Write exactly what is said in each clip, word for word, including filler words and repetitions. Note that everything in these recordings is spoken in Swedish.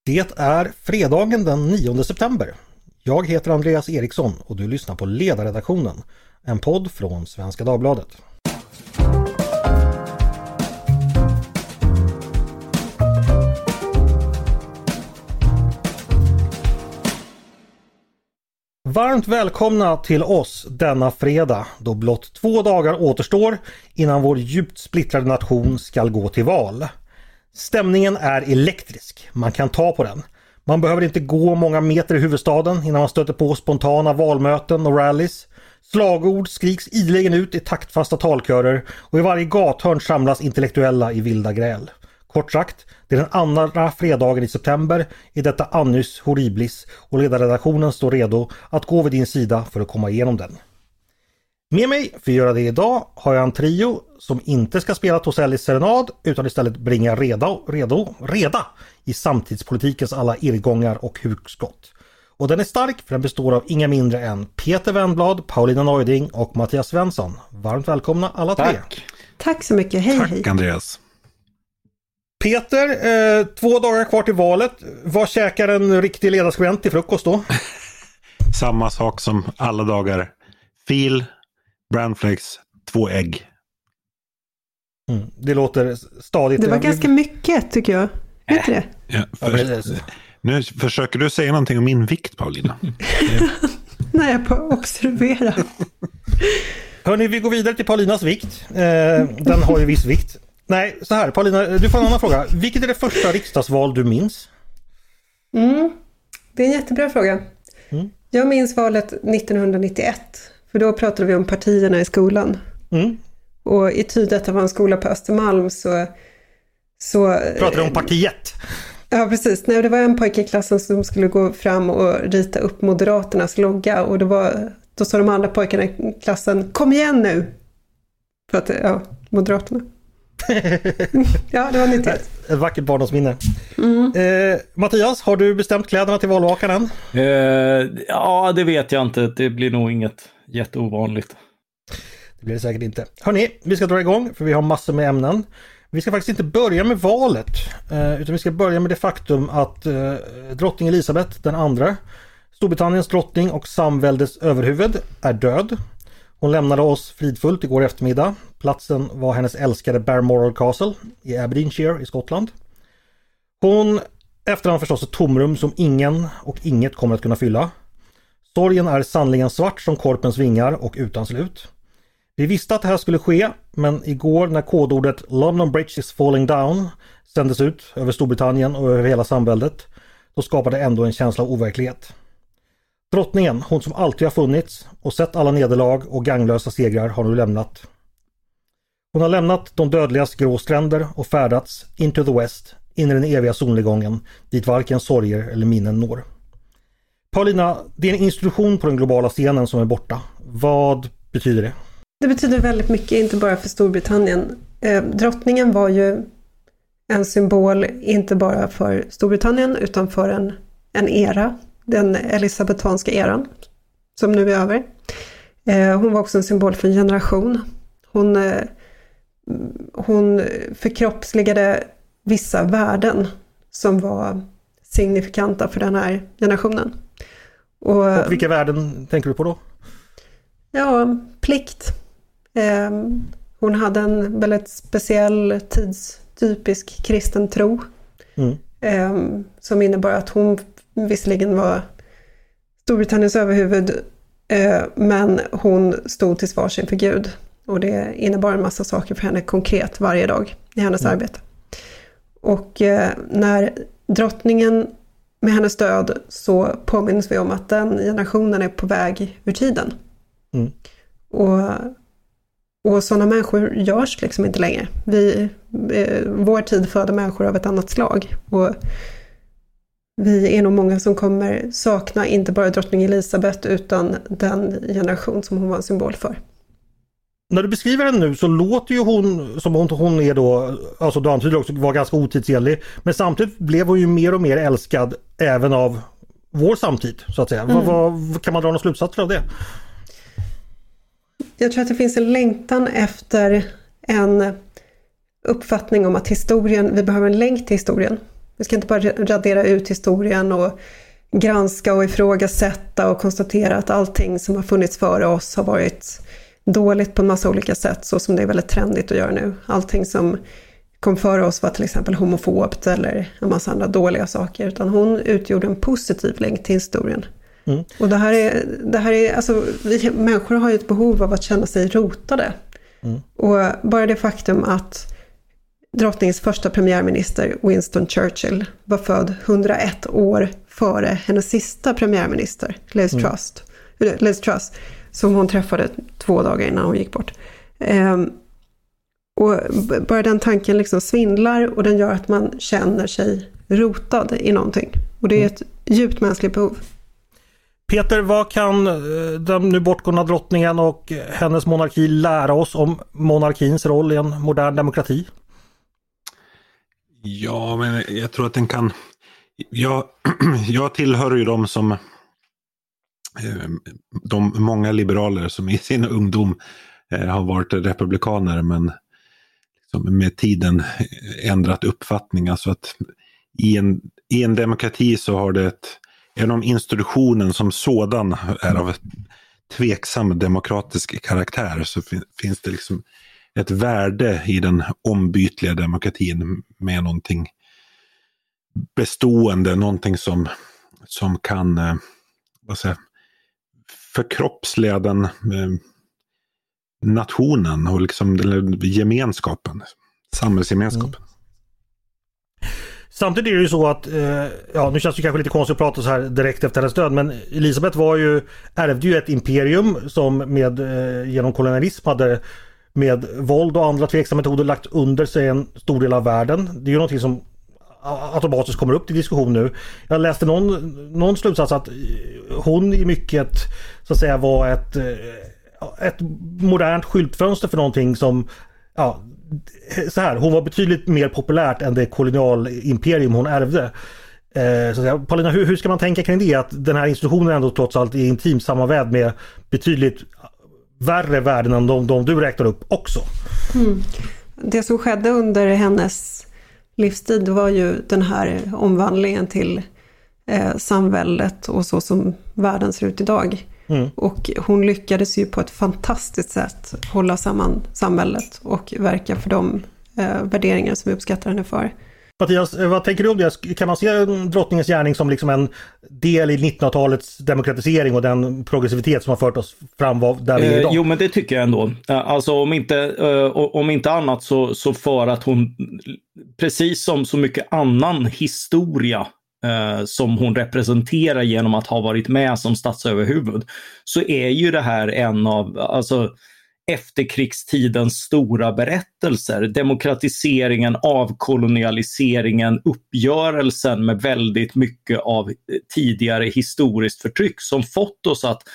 Det är fredagen den nionde september. Jag heter Andreas Eriksson och du lyssnar på Ledarredaktionen, en podd från Svenska Dagbladet. Varmt välkomna till oss denna fredag då blott två dagar återstår innan vår djupt splittrade nation ska gå till val. Stämningen är elektrisk, man kan ta på den. Man behöver inte gå många meter i huvudstaden innan man stöter på spontana valmöten och rallies. Slagord skriks ideligen ut i taktfasta talkörer och i varje gathörn samlas intellektuella i vilda gräl. Kort sagt, det är den andra fredagen i september i detta annus horriblis och ledarredaktionen står redo att gå vid din sida för att komma igenom den. Med mig för att göra det idag har jag en trio som inte ska spela Tosellis serenad utan istället bringa reda, redo, reda i samtidspolitikens alla irrgångar och hugskott. Och den är stark för den består av inga mindre än Peter Wennblad, Paulina Neuding och Mattias Svensson. Varmt välkomna alla tre. Tack. Tack så mycket, hej Tack, hej. Andreas. Peter, eh, två dagar kvar till valet. Vad käkar en riktig ledarskribent till frukost då? Samma sak som alla dagar. Fil, brandflakes, två ägg. Mm, det låter stadigt. Det var ganska mycket tycker jag. Vet du det? Ja, för, nu försöker du säga någonting om min vikt, Paulina. Nej, jag får observera. Hörrni, vi går vidare till Paulinas vikt. Eh, den har ju viss vikt. Nej, så här, Paulina, du får en annan fråga. Vilket är det första riksdagsval du minns? Mm, det är en jättebra fråga. Mm. Jag minns valet nittonhundranittioett. För då pratade vi om partierna i skolan. Mm. Och i tid att det var en skola på Östermalm så... så pratade du om partiet? Ja, precis. Nej, det var en pojke i klassen som skulle gå fram och rita upp Moderaternas logga. Och det var, då sa de andra pojkarna i klassen, kom igen nu! För att, ja, Moderaterna. Ja, det var nittioett. Ett vackert barndomsminne. Mm. Eh, Mattias, har du bestämt kläderna till valvakan än? Eh, ja, det vet jag inte. Det blir nog inget jätteovanligt. Det blir det säkert inte. Hörrni, vi ska dra igång för vi har massor med ämnen. Vi ska faktiskt inte börja med valet eh, utan vi ska börja med det faktum att eh, drottning Elisabeth den andra, Storbritanniens drottning och samväldes överhuvud, är död. Hon lämnade oss fridfullt igår eftermiddag. Platsen var hennes älskade Balmoral Castle i Aberdeenshire i Skottland. Hon efterlämnar förstås ett tomrum som ingen och inget kommer att kunna fylla. Sorgen är sannligen svart som korpens vingar och utan slut. Vi visste att det här skulle ske, men igår när kodordet London Bridge is falling down sändes ut över Storbritannien och över hela samväldet, då skapade det ändå en känsla av overklighet. Drottningen, hon som alltid har funnits och sett alla nederlag och ganglösa segrar, har nu lämnat. Hon har lämnat de dödligas grå stränder och färdats into the west, in i den eviga solnedgången, dit varken sorger eller minnen når. Paulina, det är en institution på den globala scenen som är borta. Vad betyder det? Det betyder väldigt mycket, inte bara för Storbritannien. Eh, drottningen var ju en symbol inte bara för Storbritannien utan för en, en era. Den elisabetanska eran som nu är över. Eh, hon var också en symbol för en generation. Hon, eh, hon förkroppsligade vissa värden som var signifikanta för den här generationen. Och, och vilka värden tänker du på då? Ja, plikt. Eh, hon hade en väldigt speciell tidstypisk kristen tro. Mm. Eh, som innebar att hon visserligen var Storbritanniens överhuvud, eh, men hon stod till svars inför Gud. Och det innebar en massa saker för henne konkret varje dag i hennes mm. arbete. Och eh, när drottningen med hennes död så påminns vi om att den generationen är på väg ur tiden. Mm. Och, och sådana människor görs liksom inte längre. Vi, eh, vår tid föder människor av ett annat slag. Och vi är nog många som kommer sakna inte bara drottning Elisabeth utan den generation som hon var en symbol för. När du beskriver henne nu så låter ju hon som hon, hon är då, alltså du antyder också, var ganska otidsenlig. Men samtidigt blev hon ju mer och mer älskad även av vår samtid så att säga. Mm. Vad, vad, kan man dra några slutsatser av det? Jag tror att det finns en längtan efter en uppfattning om att historien, vi behöver en länk till historien. Vi ska inte bara radera ut historien och granska och ifrågasätta och konstatera att allting som har funnits före oss har varit dåligt på en massa olika sätt, så som det är väldigt trendigt att göra nu. Allting som kom före oss var till exempel homofobt eller en massa andra dåliga saker, utan hon utgjorde en positiv länk till historien. Mm. Och det här är, det här är alltså, vi människor har ju ett behov av att känna sig rotade. Mm. Och bara det faktum att drottningens första premiärminister Winston Churchill var född hundraett år före hennes sista premiärminister Liz mm. Truss, Liz Truss, som hon träffade två dagar innan hon gick bort. Um, och bara den tanken liksom svindlar, och den gör att man känner sig rotad i någonting. Och det är ett djupt mänskligt behov. Peter, vad kan den nu bortgångna drottningen och hennes monarki lära oss om monarkins roll i en modern demokrati? Ja, men jag tror att den kan... Jag, jag tillhör ju de som... De många liberaler som i sin ungdom har varit republikaner, men liksom med tiden ändrat uppfattning. Alltså att i en, i en demokrati så har det ett... Även om institutionen som sådan är av tveksam demokratisk karaktär, så fin, finns det liksom ett värde i den ombytliga demokratin med någonting bestående, någonting som, som kan eh, vad säger, förkroppsliga den eh, nationen och liksom, eller gemenskapen, samhällsgemenskapen. Mm. Samtidigt är det ju så att, eh, ja, nu känns det kanske lite konstigt att prata så här direkt efter hennes död, men Elisabeth var ju, ärvde ju ett imperium som med, eh, genom kolonialism hade med våld och andra tveksamma metoder lagt under sig en stor del av världen. Det är ju någonting som automatiskt kommer upp till diskussion nu. Jag läste någon, någon slutsats att hon i mycket, så att säga, var ett, ett modernt skyltfönster för någonting som, ja, så här, hon var betydligt mer populärt än det kolonialimperium hon ärvde. Eh, så att säga. Paulina, hur, hur ska man tänka kring det? Att den här institutionen ändå trots allt är intimt sammanvävd med betydligt värre värden än de, de du räknar upp också. Mm. Det som skedde under hennes livstid var ju den här omvandlingen till eh, samväldet och så som världen ser ut idag. Mm. Och hon lyckades ju på ett fantastiskt sätt hålla samman samhället och verka för de eh, värderingar som vi uppskattar henne för. Mattias, vad tänker du om det? Kan man se drottningens gärning som liksom en del i nittonhundratalets demokratisering och den progressivitet som har fört oss fram där vi är idag? Eh, jo, men det tycker jag ändå. Alltså om inte, eh, om inte annat så, så för att hon, precis som så mycket annan historia eh, som hon representerar genom att ha varit med som statsöverhuvud, så är ju det här en av, alltså efterkrigstidens stora berättelser. Demokratiseringen, avkolonialiseringen, uppgörelsen med väldigt mycket av tidigare historiskt förtryck som fått oss att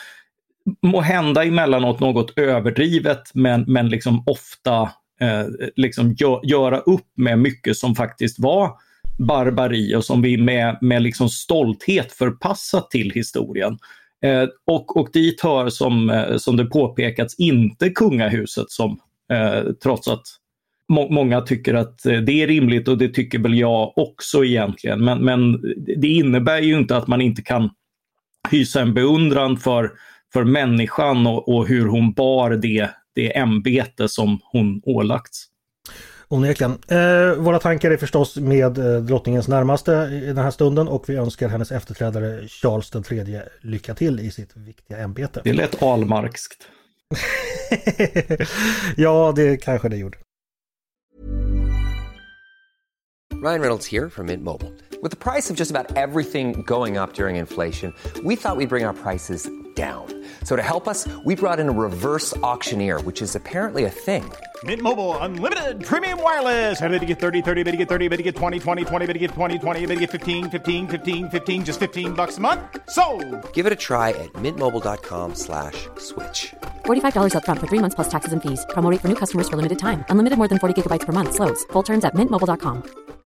må hända emellanåt något överdrivet, men, men liksom ofta eh, liksom gö- göra upp med mycket som faktiskt var barbari och som vi med, med liksom stolthet förpassat till historien. Eh, och, och dit hör som, eh, som det påpekats inte kungahuset, som eh, trots att må- många tycker att eh, det är rimligt, och det tycker väl jag också egentligen, men, men det innebär ju inte att man inte kan hysa en beundran för, för människan och, och hur hon bar det, det ämbete som hon ålagts. Onekligen. Eh, våra tankar är förstås med eh, drottningens närmaste i den här stunden, och vi önskar hennes efterträdare Charles den tredje lycka till i sitt viktiga ämbete. Det lät almarkskt. Ja, det kanske det gjorde. Ryan Reynolds here from Mint Mobile. With the price of just about everything going up during inflation, we thought we'd bring our prices down. So to help us, we brought in a reverse auctioneer, which is apparently a thing. Mint Mobile Unlimited Premium Wireless. How to get thirty, thirty, how to get thirty, how to get twenty, twenty, twenty, how to get twenty, twenty, how to get fifteen, fifteen, fifteen, fifteen, just fifteen bucks a month? Sold! Give it a try at mintmobile.com slash switch. forty-five dollars up front for three months plus taxes and fees. Promo rate for new customers for limited time. Unlimited more than forty gigabytes per month. Slows full terms at mint mobile dot com.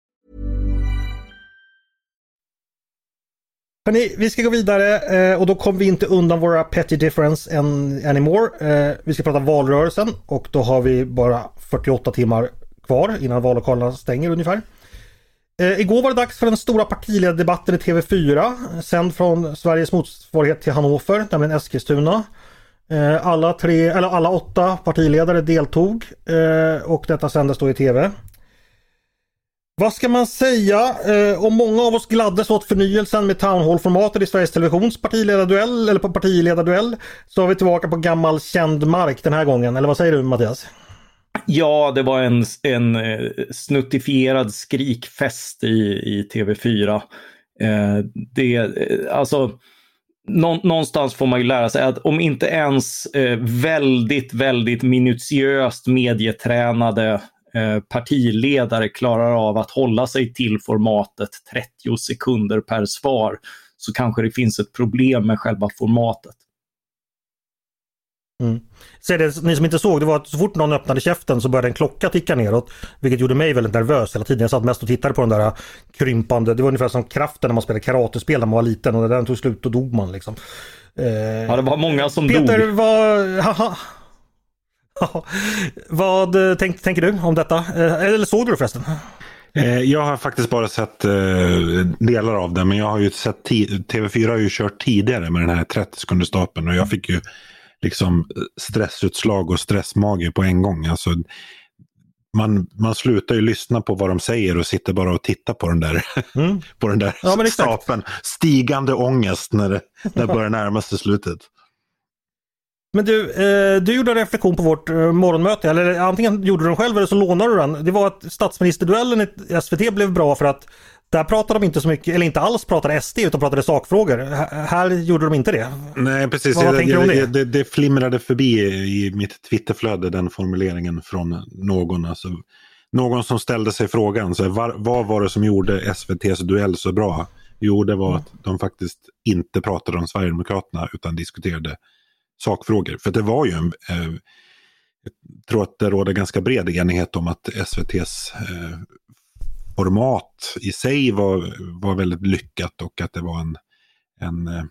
Hörrni, vi ska gå vidare och då kommer vi inte undan våra petty difference anymore. Vi ska prata valrörelsen, och då har vi bara fyrtioåtta timmar kvar innan vallokalerna stänger ungefär. Eh, igår var det dags för den stora partiledardebatten i T V fyra, sänd från Sveriges motsvarighet till Hannover, nämligen Eskilstuna. Eh, alla, tre, eller alla åtta partiledare deltog eh, och detta sändes då i T V. Vad ska man säga? Eh, om många av oss gladdes åt förnyelsen med Town Hall-formatet i Sveriges Televisions partiledarduell, eller på partiledarduell, så har vi tillbaka på gammal känd mark den här gången. Eller vad säger du, Mattias? Ja, det var en, en snuttifierad skrikfest i, i T V fyra. Eh, det, alltså, nå, någonstans får man ju lära sig att om inte ens eh, väldigt, väldigt minutiöst medietränade eh, partiledare klarar av att hålla sig till formatet trettio sekunder per svar, så kanske det finns ett problem med själva formatet. Mm. Så det, ni som inte såg, det var att så fort någon öppnade käften så började en klocka ticka neråt, vilket gjorde mig väldigt nervös hela tiden. Jag satt mest och tittade på den där krympande, det var ungefär som kraften när man spelade karatespel när man var liten, och när den tog slut och dog man liksom. Eh, ja, det var många som Peter, dog. Vad, haha, vad tänk, tänker du om detta? Eh, eller såg du det förresten? Jag har faktiskt bara sett uh, delar av det, men jag har ju sett t- T V fyra har ju kört tidigare med den här trettio sekunder stapeln, och jag fick ju liksom stressutslag och stressmage på en gång. Alltså, man, man slutar ju lyssna på vad de säger och sitter bara och tittar på den där, mm. på den där ja, stapeln. Stigande ångest när det, när det börjar närma sig slutet. Men du, eh, du gjorde en reflektion på vårt eh, morgonmöte, eller antingen gjorde du den själv eller så lånade du den. Det var att statsministerduellen i S V T blev bra för att där pratade de inte så mycket, eller inte alls pratade S D utan pratade sakfrågor. H- här gjorde de inte det. Nej, precis. Vad tänker du om det? Det, det flimrade förbi i mitt Twitterflöde, den formuleringen från någon. Alltså, någon som ställde sig frågan, så var, vad var det som gjorde S V T:s duell så bra? Jo, det var att de faktiskt inte pratade om Sverigedemokraterna utan diskuterade sakfrågor. För det var ju en... Eh, jag tror att det råder ganska bred enighet om att S V T:s eh, format i sig var, var väldigt lyckat, och att det var en, en, en,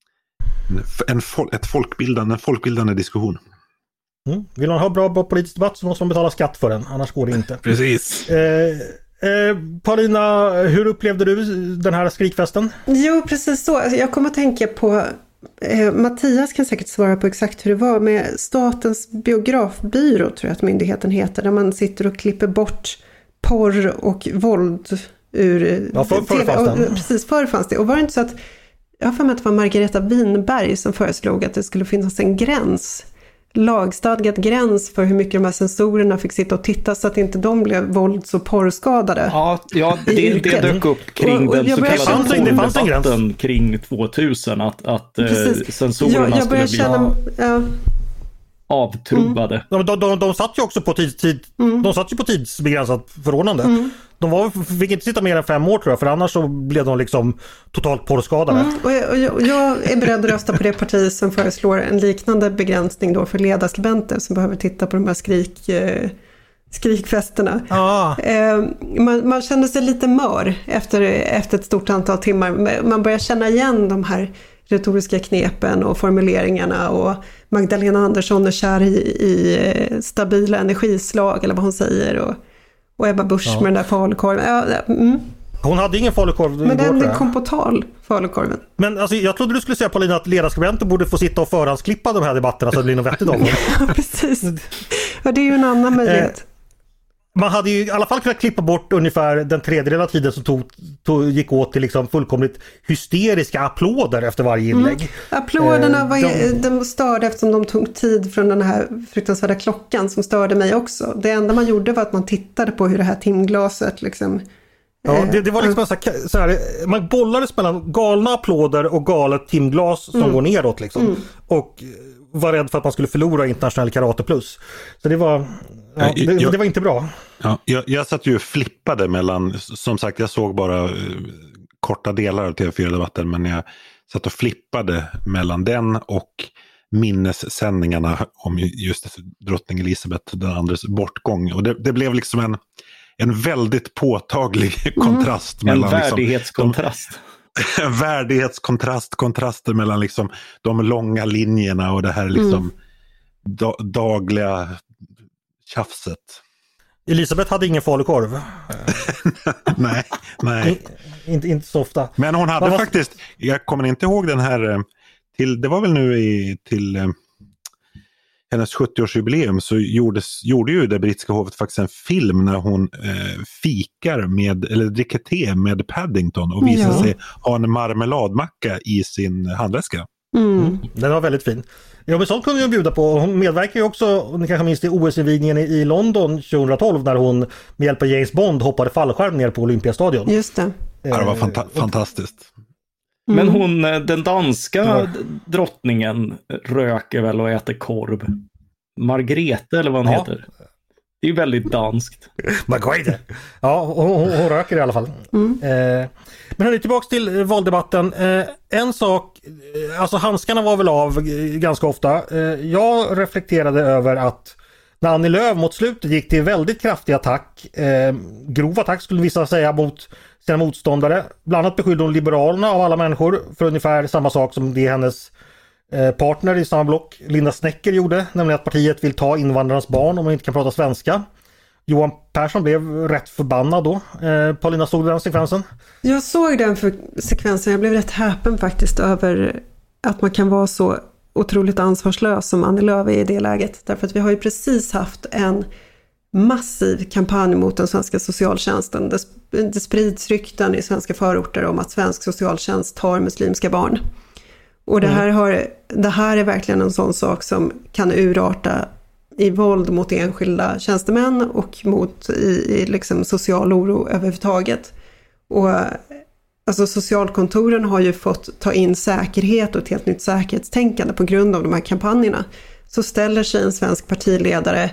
en, fol, ett folkbildande, en folkbildande diskussion. Mm. Vill man ha bra, bra politisk debatt så måste man betala skatt för den, annars går det inte. Precis. Eh, eh, Paulina, hur upplevde du den här skrikfesten? Jo, precis så. Jag kommer att tänka på eh, Mattias kan säkert svara på exakt hur det var med Statens biografbyrå, tror jag att myndigheten heter, där man sitter och klipper bort porr och våld ur ja, för, T V. Och, precis, förr fanns det. Och var det inte så att, jag har för mig att det var Margareta Winberg som föreslog att det skulle finnas en gräns, lagstadgad gräns för hur mycket de här sensorerna fick sitta och titta så att inte de blev vålds- och porrskadade. Ja, ja det, det dök upp kring och, och den så kallade porrdebatten kring tvåtusen, att, att eh, sensorerna jag, jag skulle bli känna, ja. avtrubbade. Mm. De, de, de satt ju också på, tid, tid, mm. de satt ju på tidsbegränsat förordnande. Mm. De var, fick inte sitta mer än fem år, tror jag, för annars så blev de liksom totalt porrskadade. Mm. Och jag, och jag, jag är beredd att rösta på det parti som föreslår en liknande begränsning då för ledarskribenter som behöver titta på de här skrik, eh, skrikfesterna. Ah. Eh, man, man kände sig lite mör efter, efter ett stort antal timmar. Man börjar känna igen de här retoriska knepen och formuleringarna, och Magdalena Andersson är kär i, i stabila energislag eller vad hon säger, och, och Ebba Busch ja. med den där falukorven. Ja, mm. Hon hade ingen falukorv. Men den kom på tal, falukorven. Men alltså, jag trodde du skulle säga, Paulina, att ledarskribenter borde få sitta och förhandsklippa de här debatterna så det blir något vettigt av dem. Ja, precis. Ja, det är ju en annan möjlighet. Eh. Man hade ju i alla fall kunnat klippa bort ungefär den tredjedel av tiden som tog, tog, gick åt till liksom fullkomligt hysteriska applåder efter varje inlägg. Mm. Applåderna var, de... de störde eftersom de tog tid från den här fruktansvärda klockan som störde mig också. Det enda man gjorde var att man tittade på hur det här timglaset liksom... Ja, det, det var liksom så här, så här, man bollades mellan galna applåder och galet timglas som mm. går neråt liksom. Mm. Och var rädd för att man skulle förlora internationell karate plus. Så det var, ja, det, jag, det var inte bra. Ja, jag, jag satt ju flippade mellan, som sagt jag såg bara uh, korta delar av T V fyra-debatten, men jag satt och flippade mellan den och minnessändningarna om just drottning Elisabeth den andres bortgång. Och det, det blev liksom en, en väldigt påtaglig kontrast. Mm. Mellan, en värdighetskontrast. Liksom, värdighetskontrast, kontraster mellan liksom de långa linjerna och det här liksom mm. da, dagliga tjafset. Elisabeth hade ingen falukorv. nej, nej. In, inte, inte så ofta. Men hon hade var... faktiskt, jag kommer inte ihåg den här, till, det var väl nu i, till eh, hennes sjuttioårsjubileum så gjordes, gjorde ju det brittiska hovet faktiskt en film när hon eh, fikar med, eller dricker te med Paddington och visar ja. sig ha en marmeladmacka i sin handväska. Mm. Den var väldigt fin. Ja, men sånt kunde hon bjuda på. Hon medverkar ju också, ni kanske minns det, O S-invigningen i London tjugohundratolv när hon med hjälp av James Bond hoppade fallskärm ner på Olympiastadion. Just det. Ja, det var fanta- fantastiskt. Men hon, den danska ja. drottningen röker väl och äter korv. Margrethe eller vad hon ja. heter. Det är ju väldigt danskt. Margrethe. Ja, hon, hon, hon röker i alla fall. Mm. Eh, men hörni, tillbaka till valdebatten. Eh, en sak, alltså handskarna var väl av ganska ofta. Eh, jag reflekterade över att när Annie Lööf mot slutet gick till väldigt kraftig attack, eh, grov attack skulle vissa säga mot sina motståndare. Bland annat beskyllde hon Liberalerna av alla människor för ungefär samma sak som det hennes eh, partner i samma block, Linda Snecker, gjorde. Nämligen att partiet vill ta invandrarnas barn om man inte kan prata svenska. Johan Persson blev rätt förbannad då. Eh, Paulina, såg du den sekvensen? Jag såg den för sekvensen. Jag blev rätt häpen faktiskt över att man kan vara så otroligt ansvarslös som Annie Lööf är i det läget. Därför att vi har ju precis haft en massiv kampanj mot den svenska socialtjänsten. Det, det sprids rykten i svenska förorter om att svensk socialtjänst tar muslimska barn. Och det här, har, det här är verkligen en sån sak som kan urarta i våld mot enskilda tjänstemän och mot i, i liksom social oro överhuvudtaget. Och alltså socialkontoren har ju fått ta in säkerhet och ett helt nytt säkerhetstänkande på grund av de här kampanjerna. Så ställer sig en svensk partiledare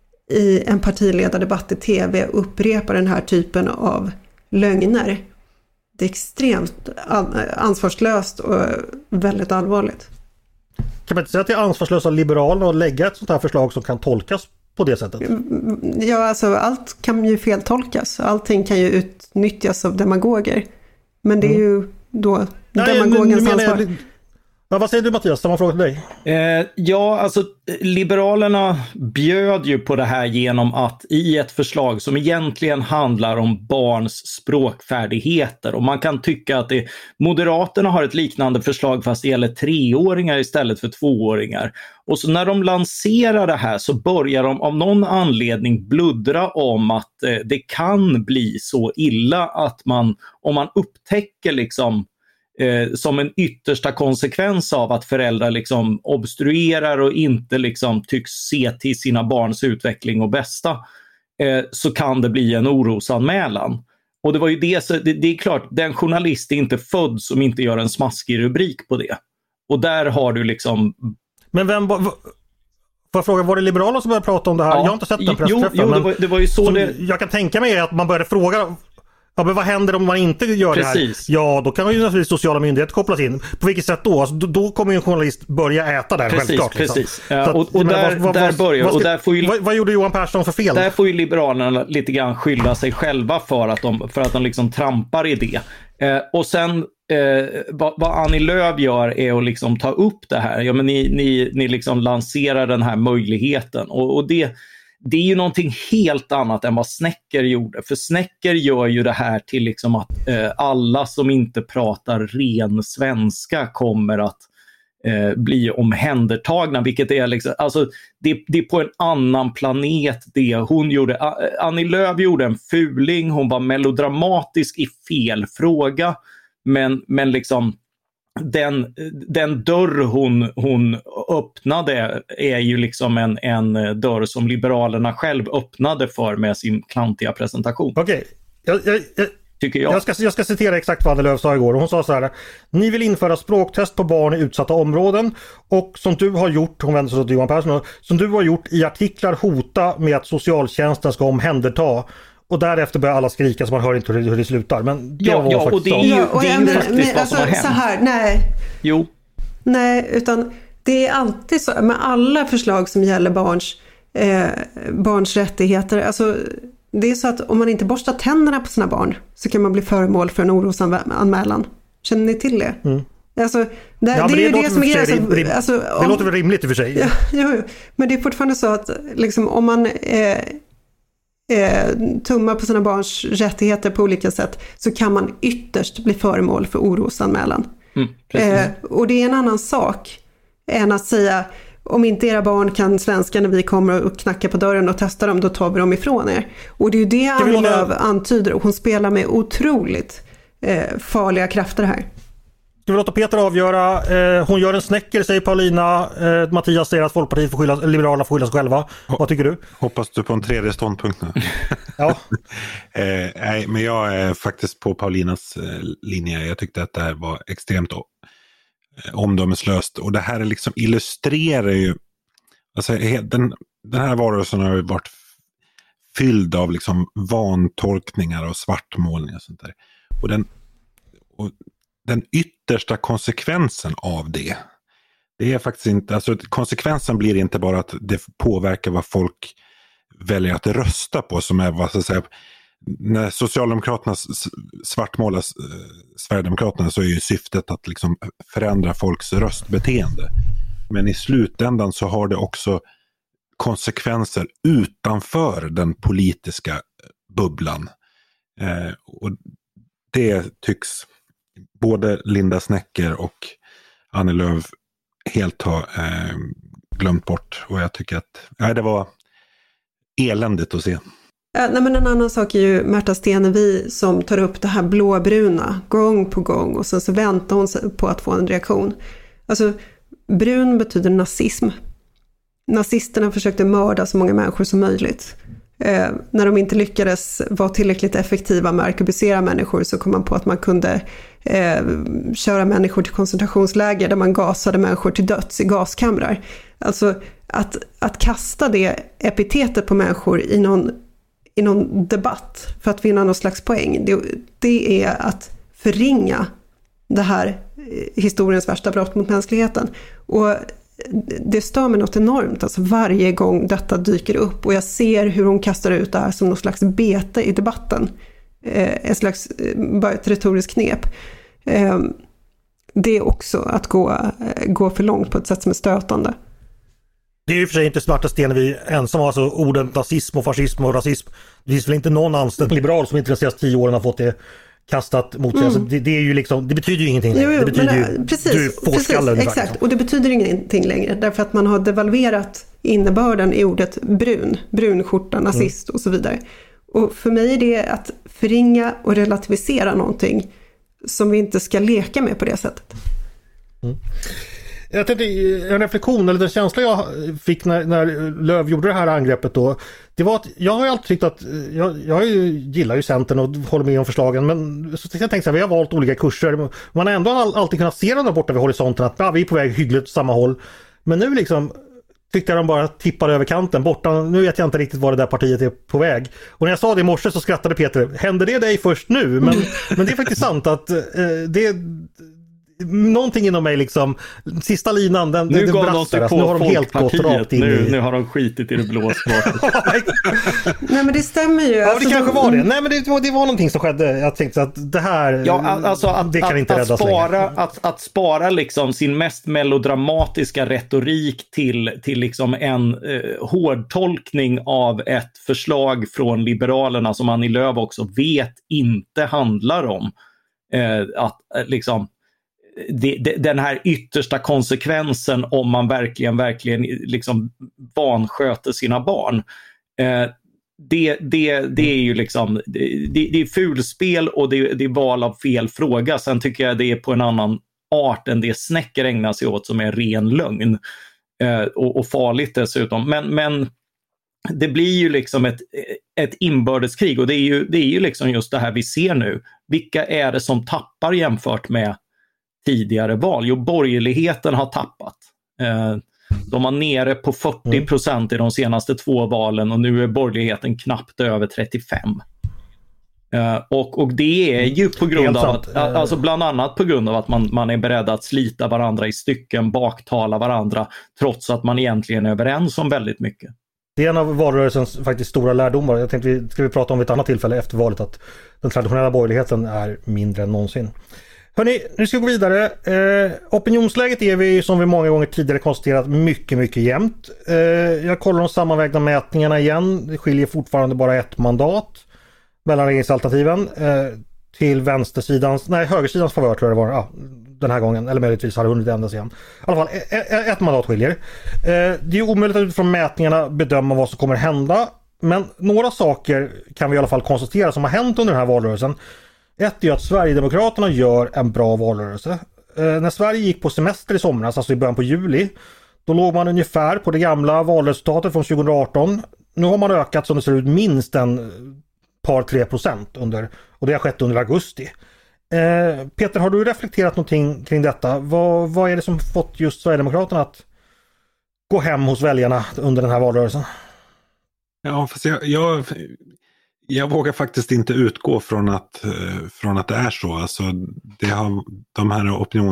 i en partiledardebatt i tv och upprepar den här typen av lögner. Det är extremt ansvarslöst och väldigt allvarligt. Kan man inte säga att det är ansvarslöst av Liberalerna att lägga ett sånt här förslag som kan tolkas på det sättet? Ja, alltså allt kan ju feltolkas. Allting kan ju utnyttjas av demagoger. Men det är ju då Nej, demagogens men, ansvar. jag, ja, vad säger du, Mattias? Samma fråga till dig. Eh, ja, alltså Liberalerna bjöd ju på det här genom att i ett förslag som egentligen handlar om barns språkfärdigheter. Och man kan tycka att det, Moderaterna har ett liknande förslag fast det gäller treåringar istället för tvååringar. Och så när de lanserar det här så börjar de av någon anledning bluddra om att eh, det kan bli så illa att man, om man upptäcker liksom Eh, som en yttersta konsekvens av att föräldrar liksom obstruerar och inte liksom tycks se till sina barns utveckling och bästa, eh, så kan det bli en orosanmälan. Och det var ju det, så det, det är klart, den journalist är inte född som inte gör en smaskig rubrik på det. Och där har du liksom... Men vem... Får jag fråga, var det Liberalerna som började prata om det här? Ja. Jag har inte sett den pressträffen. Jo, jo det, var, det var ju så det... Jag kan tänka mig att man började fråga... Ja, men vad händer om man inte gör Precis. det här? Ja, då kan ju naturligtvis sociala myndigheter kopplas in. På vilket sätt då? Alltså, då, då kommer ju en journalist börja äta där, precis, självklart. Precis, liksom. ja, och, och där, vad, där börjar... Vad, och där får ju, vad, vad gjorde Johan Persson för fel? Där får ju Liberalerna lite grann skylla sig själva för att de, för att de liksom trampar i det. Eh, och sen eh, vad, vad Annie Lööf gör är att liksom ta upp det här. Ja, men ni, ni, ni liksom lanserar den här möjligheten. Och, och det... Det är ju någonting helt annat än vad Snecker gjorde. För Snecker gör ju det här till liksom att eh, alla som inte pratar ren svenska kommer att eh, bli omhändertagna. Vilket är liksom, alltså det, det är på en annan planet det hon gjorde. Annie Lööf gjorde en fuling, hon var melodramatisk i fel fråga. Men, men liksom... Den, den dörr hon, hon öppnade är ju liksom en, en dörr som Liberalerna själv öppnade för med sin klantiga presentation. Okej, okay. jag, jag, jag, Tycker jag. Jag, ska, jag ska citera exakt vad Annie Lööf sa igår. Hon sa så här: ni vill införa språktest på barn i utsatta områden och som du har gjort, hon vänder sig till Johan Persson, som du har gjort i artiklar hota med att socialtjänsten ska omhänderta. Och därefter börjar alla skrika så man hör inte hur det, hur det slutar. Men det ja, var ja, faktiskt och det är ju, ja, och det är ju men, faktiskt men, vad alltså, som har hänt. Så här, nej. Jo. Nej, utan det är alltid så med alla förslag som gäller barns, eh, barns rättigheter. Alltså, det är så att om man inte borstar tänderna på sina barn så kan man bli föremål för en orosanmälan. Känner ni till det? Mm. Alltså, det, ja, det, det, är det, det som är rim, rim, alltså, det om, låter väl rimligt i och för sig. Ja, jo, men det är fortfarande så att liksom, om man... Eh, eh, tummar på sina barns rättigheter på olika sätt, så kan man ytterst bli föremål för orosanmälan. Mm, eh, och det är en annan sak än att säga, om inte era barn kan svenska när vi kommer och knackar på dörren och testar dem, då tar vi dem ifrån er. Och det är ju det Annie Lööf antyder, och hon spelar med otroligt eh, farliga krafter här. Ska vi låta Peter avgöra? Eh, hon gör en snäcker, säger Paulina. Eh, Mattias säger att Folkpartiet får skylla, Liberalerna får skylla sig själva. Ho- Vad tycker du? Hoppas du på en tredje ståndpunkt nu? Ja. eh, nej, men jag är faktiskt på Paulinas eh, linje. Jag tyckte att det här var extremt eh, omdömeslöst. Och det här är liksom illustrerar ju... Alltså, den, den här varelsen har ju varit fylld av liksom vantolkningar och svartmålningar och sånt där. Och den... Och den yttersta konsekvensen av det, det är faktiskt inte, alltså konsekvensen blir inte bara att det påverkar vad folk väljer att rösta på, som är vad så att säga, när Socialdemokraterna svartmålar Sverigedemokraterna, så är ju syftet att liksom förändra folks röstbeteende. Men i slutändan så har det också konsekvenser utanför den politiska bubblan. Eh, och det tycks både Linda Snecker och Annie Lööf helt har eh, glömt bort. Och jag tycker att nej, det var eländigt att se. Ja, nej, men en annan sak är ju Märta Stenevi som tar upp det här blåbruna gång på gång, och sen så väntar hon på att få en reaktion. Alltså, brun betyder nazism. Nazisterna försökte mörda så många människor som möjligt. Eh, när de inte lyckades vara tillräckligt effektiva med att arkebusera människor, så kom man på att man kunde eh, köra människor till koncentrationsläger där man gasade människor till döds i gaskamrar. Alltså att, att kasta det epitetet på människor i någon, i någon debatt för att vinna någon slags poäng, det, det är att förringa det här historiens värsta brott mot mänskligheten. Och det stör mig något enormt, alltså varje gång detta dyker upp, och jag ser hur hon kastar ut det här som någon slags bete i debatten, eh, en slags, bara ett retoriskt knep. Eh, det är också att gå, eh, gå för långt på ett sätt som är stötande. Det är ju för sig inte Märta Stenevi ensam, alltså orden nazism och fascism och rasism. Det finns väl inte någon anställd liberal som inte de senaste tio åren har fått det kastat mot sig. Mm. Alltså det, det är ju liksom, det betyder ju ingenting. Jo, jo, det betyder men, ju, precis, du får precis, skalla ungefär, exakt. liksom. Och det betyder ingenting längre, därför att man har devalverat innebörden i ordet brun, brunskjorta, nazist mm. och så vidare. Och för mig är det att förringa och relativisera någonting som vi inte ska leka med på det sättet. Mm. Jag tänkte, en reflektion eller den känsla jag fick när, när Lööf gjorde det här angreppet då, det var att jag har ju alltid tyckt att jag, jag gillar ju Centern och håller med om förslagen, men så jag tänkte att vi har valt olika kurser. Man har ändå alltid kunnat se dem där borta vid horisonten att ja, vi är på väg hyggligt samma håll. Men nu liksom tyckte jag de bara tippade över kanten borta. Nu vet jag inte riktigt var det där partiet är på väg. Och när jag sa det i morse så skrattade Peter. Händer det dig först nu? Men, men det är faktiskt sant att eh, det någonting inom mig liksom, sista linan den, nu det går brast de där. på Nu har de helt gått rakt in nu, i... nu har de skitit i det blå språket. Nej, men det stämmer ju. Ja, alltså, det kanske de... var det. Nej, men det var, det var någonting som skedde. Jag tänkte att det här, ja, alltså att, det kan att, inte att räddas spara, längre. att, att spara liksom sin mest melodramatiska retorik till, till liksom en eh, hårdtolkning av ett förslag från Liberalerna som Annie Lööf också vet inte handlar om eh, att eh, liksom Det, det, den här yttersta konsekvensen om man verkligen verkligen liksom vansköter sina barn. Eh, det, det, det är ju liksom det, det är fulspel och det, det är val av fel fråga. Sen tycker jag det är på en annan art än det Snecker ägnar sig åt, som är ren lögn eh, och, och farligt dessutom. Men, men det blir ju liksom ett, ett inbördeskrig, och det är ju, det är ju liksom just det här vi ser nu. Vilka är det som tappar jämfört med tidigare val? Jo, borgerligheten har tappat. Eh, de var nere på fyrtio procent i de senaste två valen, och nu är borgerligheten knappt över trettiofem. Eh, och, och det är ju på grund av att, alltså bland annat på grund av att man, man är beredd att slita varandra i stycken, baktala varandra, trots att man egentligen är överens om väldigt mycket. Det är en av valrörelsens faktiskt stora lärdomar. Jag tänkte vi ska vi prata om vid ett annat tillfälle efter valet, att den traditionella borgerligheten är mindre än någonsin. Hörrni, nu ska vi gå vidare. Eh, opinionsläget är vi som vi många gånger tidigare konstaterat mycket, mycket jämnt. Eh, jag kollar de sammanvägda mätningarna igen. Det skiljer fortfarande bara ett mandat mellan regeringsalternativen eh, till vänstersidans, nej högersidans favör tror jag det var, ja, den här gången. Eller möjligtvis har det hunnit ändras igen. I alla fall, ett, ett mandat skiljer. Eh, det är omöjligt att utifrån mätningarna bedöma vad som kommer hända. Men några saker kan vi i alla fall konstatera som har hänt under den här valrörelsen. Ett är att Sverigedemokraterna gör en bra valrörelse. Eh, när Sverige gick på semester i somras, alltså i början på juli, då låg man ungefär på det gamla valresultatet från tjugo arton. Nu har man ökat som det ser ut minst en par tre procent under, och det har skett under augusti. Eh, Peter, har du reflekterat någonting kring detta? Vad, vad är det som fått just Sverigedemokraterna att gå hem hos väljarna under den här valrörelsen? Ja, fast jag, jag, jag vågar faktiskt inte utgå från att, från att det är så. Alltså, det har, de här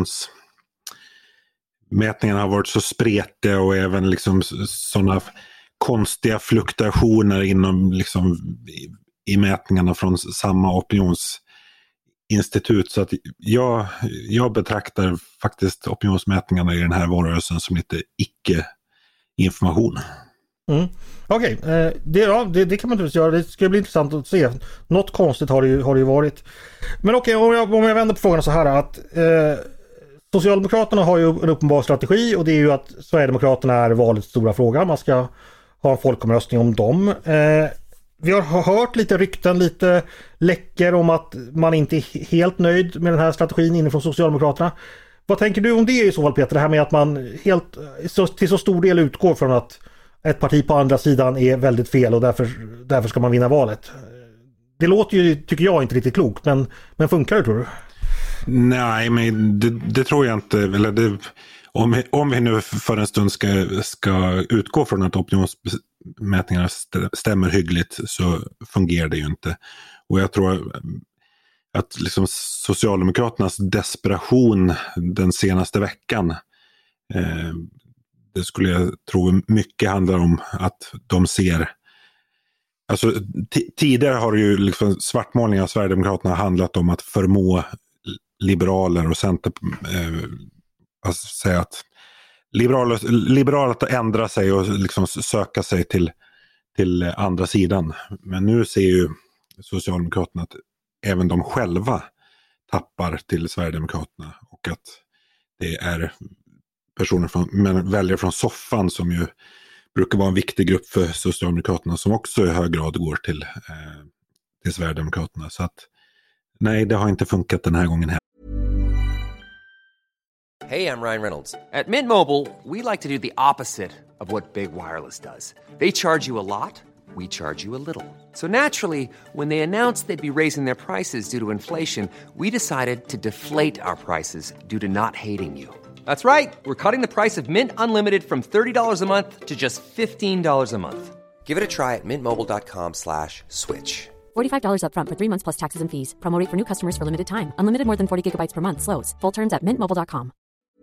opinionsmätningarna har varit så spretiga och även liksom sådana konstiga fluktuationer inom liksom, i, i mätningarna från samma opinionsinstitut. Så att jag, jag betraktar faktiskt opinionsmätningarna i den här valrörelsen som lite icke-information. Mm. Okej, okay. eh, det, ja, det, det kan man naturligtvis göra. Det ska bli intressant att se. Något konstigt har det ju, har det ju varit. Men okej, okay, om, jag, om jag vänder på frågan så här att eh, Socialdemokraterna har ju en uppenbar strategi och det är ju att Sverigedemokraterna är valets stora fråga. Man ska ha en folkomröstning om dem. Eh, vi har hört lite rykten, lite läckor om att man inte är helt nöjd med den här strategin inifrån Socialdemokraterna. Vad tänker du om det i så fall, Peter? Det här med att man helt så, till så stor del utgår från att ett parti på andra sidan är väldigt fel och därför, därför ska man vinna valet. Det låter ju, tycker jag, inte riktigt klokt, men, men funkar det, tror du? Nej, men det, det tror jag inte. Eller det, om, om vi nu för en stund ska, ska utgå från att opinionsmätningarna stämmer hyggligt så fungerar det ju inte. Och jag tror att liksom Socialdemokraternas desperation den senaste veckan eh, det skulle jag tro mycket handlar om att de ser, alltså t- tidigare har det ju liksom svartmålning av Sverigedemokraterna handlat om att förmå liberaler och center, eh, alltså säga att liberaler, liberaler att ändra sig och liksom söka sig till, till andra sidan. Men nu ser ju Socialdemokraterna att även de själva tappar till Sverigedemokraterna och att det är personer från, men väljare från soffan som ju brukar vara en viktig grupp för Socialdemokraterna som också i hög grad går till, eh, till Sverigedemokraterna. Så att nej, det har inte funkat den här gången här. Hey, I'm Ryan Reynolds. At Mint Mobile, we like to do the opposite of what Big Wireless does. They charge you a lot, we charge you a little. So naturally, when they announced they'd be raising their prices due to inflation, we decided to deflate our prices due to not hating you. That's right. We're cutting the price of Mint Unlimited from thirty dollars a month to just fifteen dollars a month. Give it a try at mintmobile.com slash switch. forty-five dollars up front for three months plus taxes and fees. Promo rate for new customers for limited time. Unlimited more than forty gigabytes per month. Slows full terms at mint mobile dot com.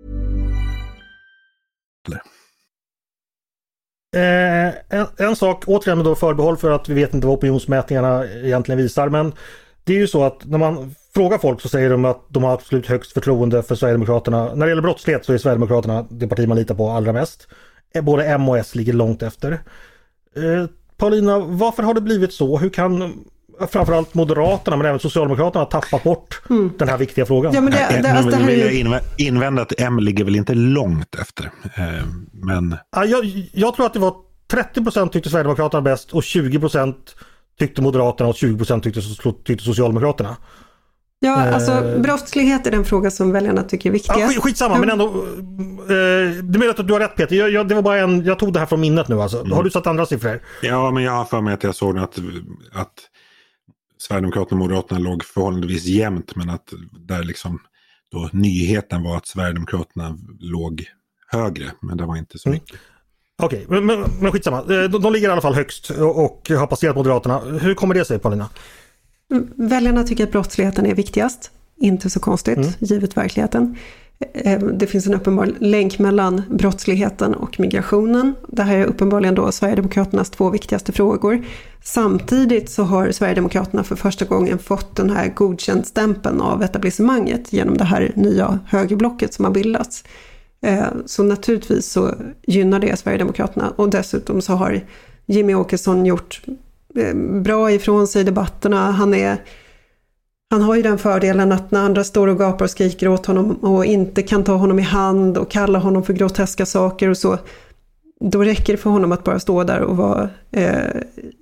Eh, en, en sak, återigen med då förbehåll för att vi vet inte vad opinionsmätningarna egentligen visar, men det är ju så att när man frågar folk så säger de att de har absolut högst förtroende för Sverigedemokraterna. När det gäller brottslighet så är Sverigedemokraterna det parti man litar på allra mest. Både M och S ligger långt efter. Eh, Paulina, varför har det blivit så? Hur kan framförallt Moderaterna men även Socialdemokraterna tappa bort mm. den här viktiga frågan? Ja, men det, det, alltså det här vill är... jag invända att M ligger väl inte långt efter. Eh, men... ja, jag, jag tror att det var trettio procent tyckte Sverigedemokraterna bäst och tjugo procent tyckte Moderaterna och tjugo procent tyckte, tyckte Socialdemokraterna. Ja, alltså eh... brottslighet är den fråga som väljarna tycker är viktigast. Ja, skit, skitsamma, mm. men ändå eh, det är möjligt att du har rätt, Peter. Jag, jag, det var bara en, jag tog det här från minnet nu alltså. Mm. Har du satt andra siffror? Ja, men jag har för mig att jag såg att, att Sverigedemokraterna och Moderaterna låg förhållandevis jämnt, men att där liksom då nyheten var att Sverigedemokraterna låg högre, men det var inte så mycket. Mm. Okej, okay, men, men, men skitsamma. De, de ligger i alla fall högst och, och har passerat Moderaterna. Hur kommer det sig, Paulina? Väljarna tycker att brottsligheten är viktigast. Inte så konstigt, mm. givet verkligheten. Det finns en uppenbar länk mellan brottsligheten och migrationen. Det här är uppenbarligen då Sverigedemokraternas två viktigaste frågor. Samtidigt så har Sverigedemokraterna för första gången fått den här godkänd-stämpeln av etablissemanget genom det här nya högerblocket som har bildats. Så naturligtvis så gynnar det Sverigedemokraterna, och dessutom så har Jimmy Åkesson gjort bra ifrån sig i debatterna. Han är Han har ju den fördelen att när andra står och gapar och skriker åt honom och inte kan ta honom i hand och kalla honom för groteska saker och så, då räcker det för honom att bara stå där och vara eh,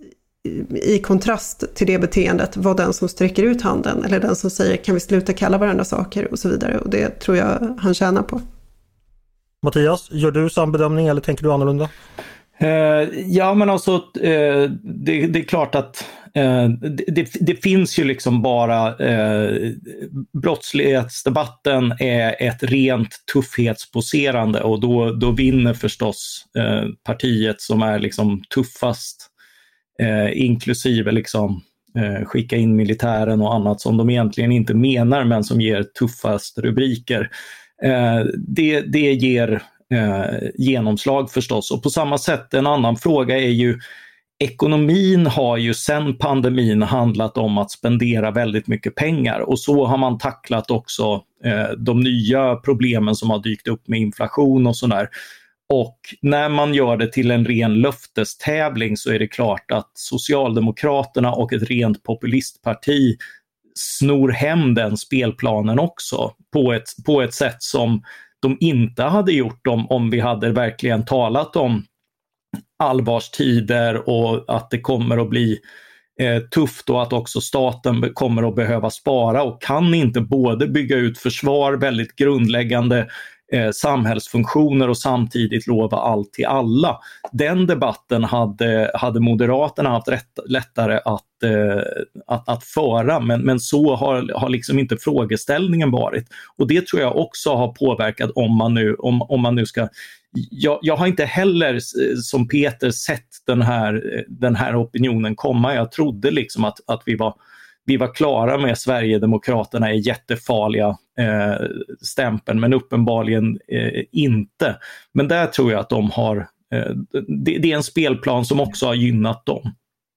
i kontrast till det beteendet, vara den som sträcker ut handen eller den som säger kan vi sluta kalla varandra saker och så vidare, och det tror jag han tjänar på. Mattias, gör du samma bedömning eller tänker du annorlunda? Uh, ja, men alltså uh, det, det är klart att uh, det, det finns ju liksom bara uh, brottslighetsdebatten är ett rent tuffhetsposerande, och då, då vinner förstås uh, partiet som är liksom tuffast, uh, inklusive liksom uh, skicka in militären och annat som de egentligen inte menar men som ger tuffast rubriker. Uh, det, det ger Eh, genomslag förstås. Och på samma sätt, en annan fråga är ju, ekonomin har ju sedan pandemin handlat om att spendera väldigt mycket pengar, och så har man tacklat också eh, de nya problemen som har dykt upp med inflation och sådär. Och när man gör det till en ren löftestävling så är det klart att Socialdemokraterna och ett rent populistparti snor hem den spelplanen också på ett, på ett sätt som de inte hade gjort om, om vi hade verkligen talat om allvarstider och att det kommer att bli eh, tufft och att också staten kommer att behöva spara och kan inte både bygga ut försvar, väldigt grundläggande eh, samhällsfunktioner, och samtidigt lova allt till alla. Den debatten hade, hade Moderaterna haft rätt, lättare att, eh, att, att föra, men, men så har, har liksom inte frågeställningen varit. Och det tror jag också har påverkat om man nu, om, om man nu ska... Jag, jag har inte heller som Peter sett den här, den här opinionen komma. Jag trodde liksom att, att vi var Vi var klara med Sverigedemokraterna är jättefarliga eh, stämpeln, men uppenbarligen eh, inte. Men där tror jag att de har, eh, det, det är en spelplan som också har gynnat dem.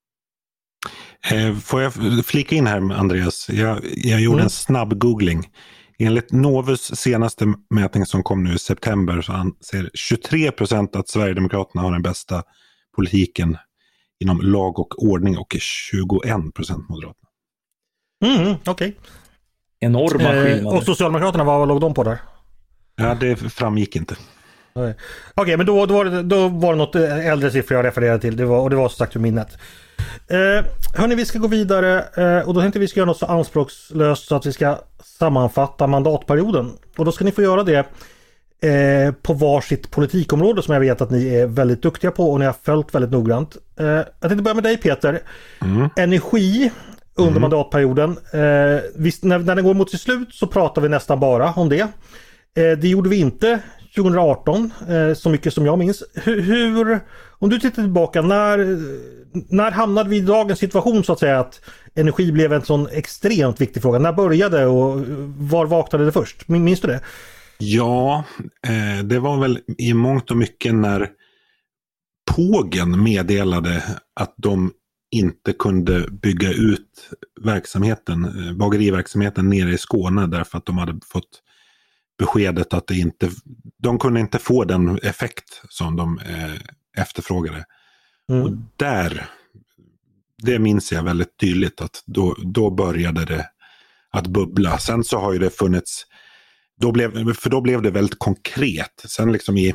Eh, får jag flika in här, Andreas? Jag, jag gjorde mm. en snabb googling. Enligt Novus senaste mätning som kom nu i september så anser tjugotre procent att Sverigedemokraterna har den bästa politiken inom lag och ordning, och tjugoen procent Moderaterna. Mm, okej. Okay. Enorma skillnader. Eh, och Socialdemokraterna, vad låg de på där? Ja, det framgick inte. Okej, okay, men då, då, var det, då var det något äldre siffror jag refererade till. Det var, och det var så sagt ur minnet. Eh, hörni, vi ska gå vidare eh, och då tänkte vi ska göra något så anspråkslöst så att vi ska sammanfatta mandatperioden. Och då ska ni få göra det eh, på varsitt politikområde som jag vet att ni är väldigt duktiga på och ni har följt väldigt noggrant. Eh, jag tänkte börja med dig, Peter. Mm. Energi under mm. mandatperioden. Eh, visst, när, när den går mot sitt slut så pratar vi nästan bara om det. Eh, det gjorde vi inte tjugo arton, eh, så mycket som jag minns. Hur, hur, om du tittar tillbaka, när, när hamnade vi i dagens situation så att säga att energi blev en sån extremt viktig fråga? När började och var vaknade det först? Minns du det? Ja, eh, det var väl i mångt och mycket när Pågen meddelade att de inte kunde bygga ut verksamheten, bageriverksamheten nere i Skåne, därför att de hade fått beskedet att det inte, de kunde inte få den effekt som de eh, efterfrågade. Mm. Och där, det minns jag väldigt tydligt att då, då började det att bubbla. Sen så har ju det funnits, då blev, för då blev det väldigt konkret. Sen liksom i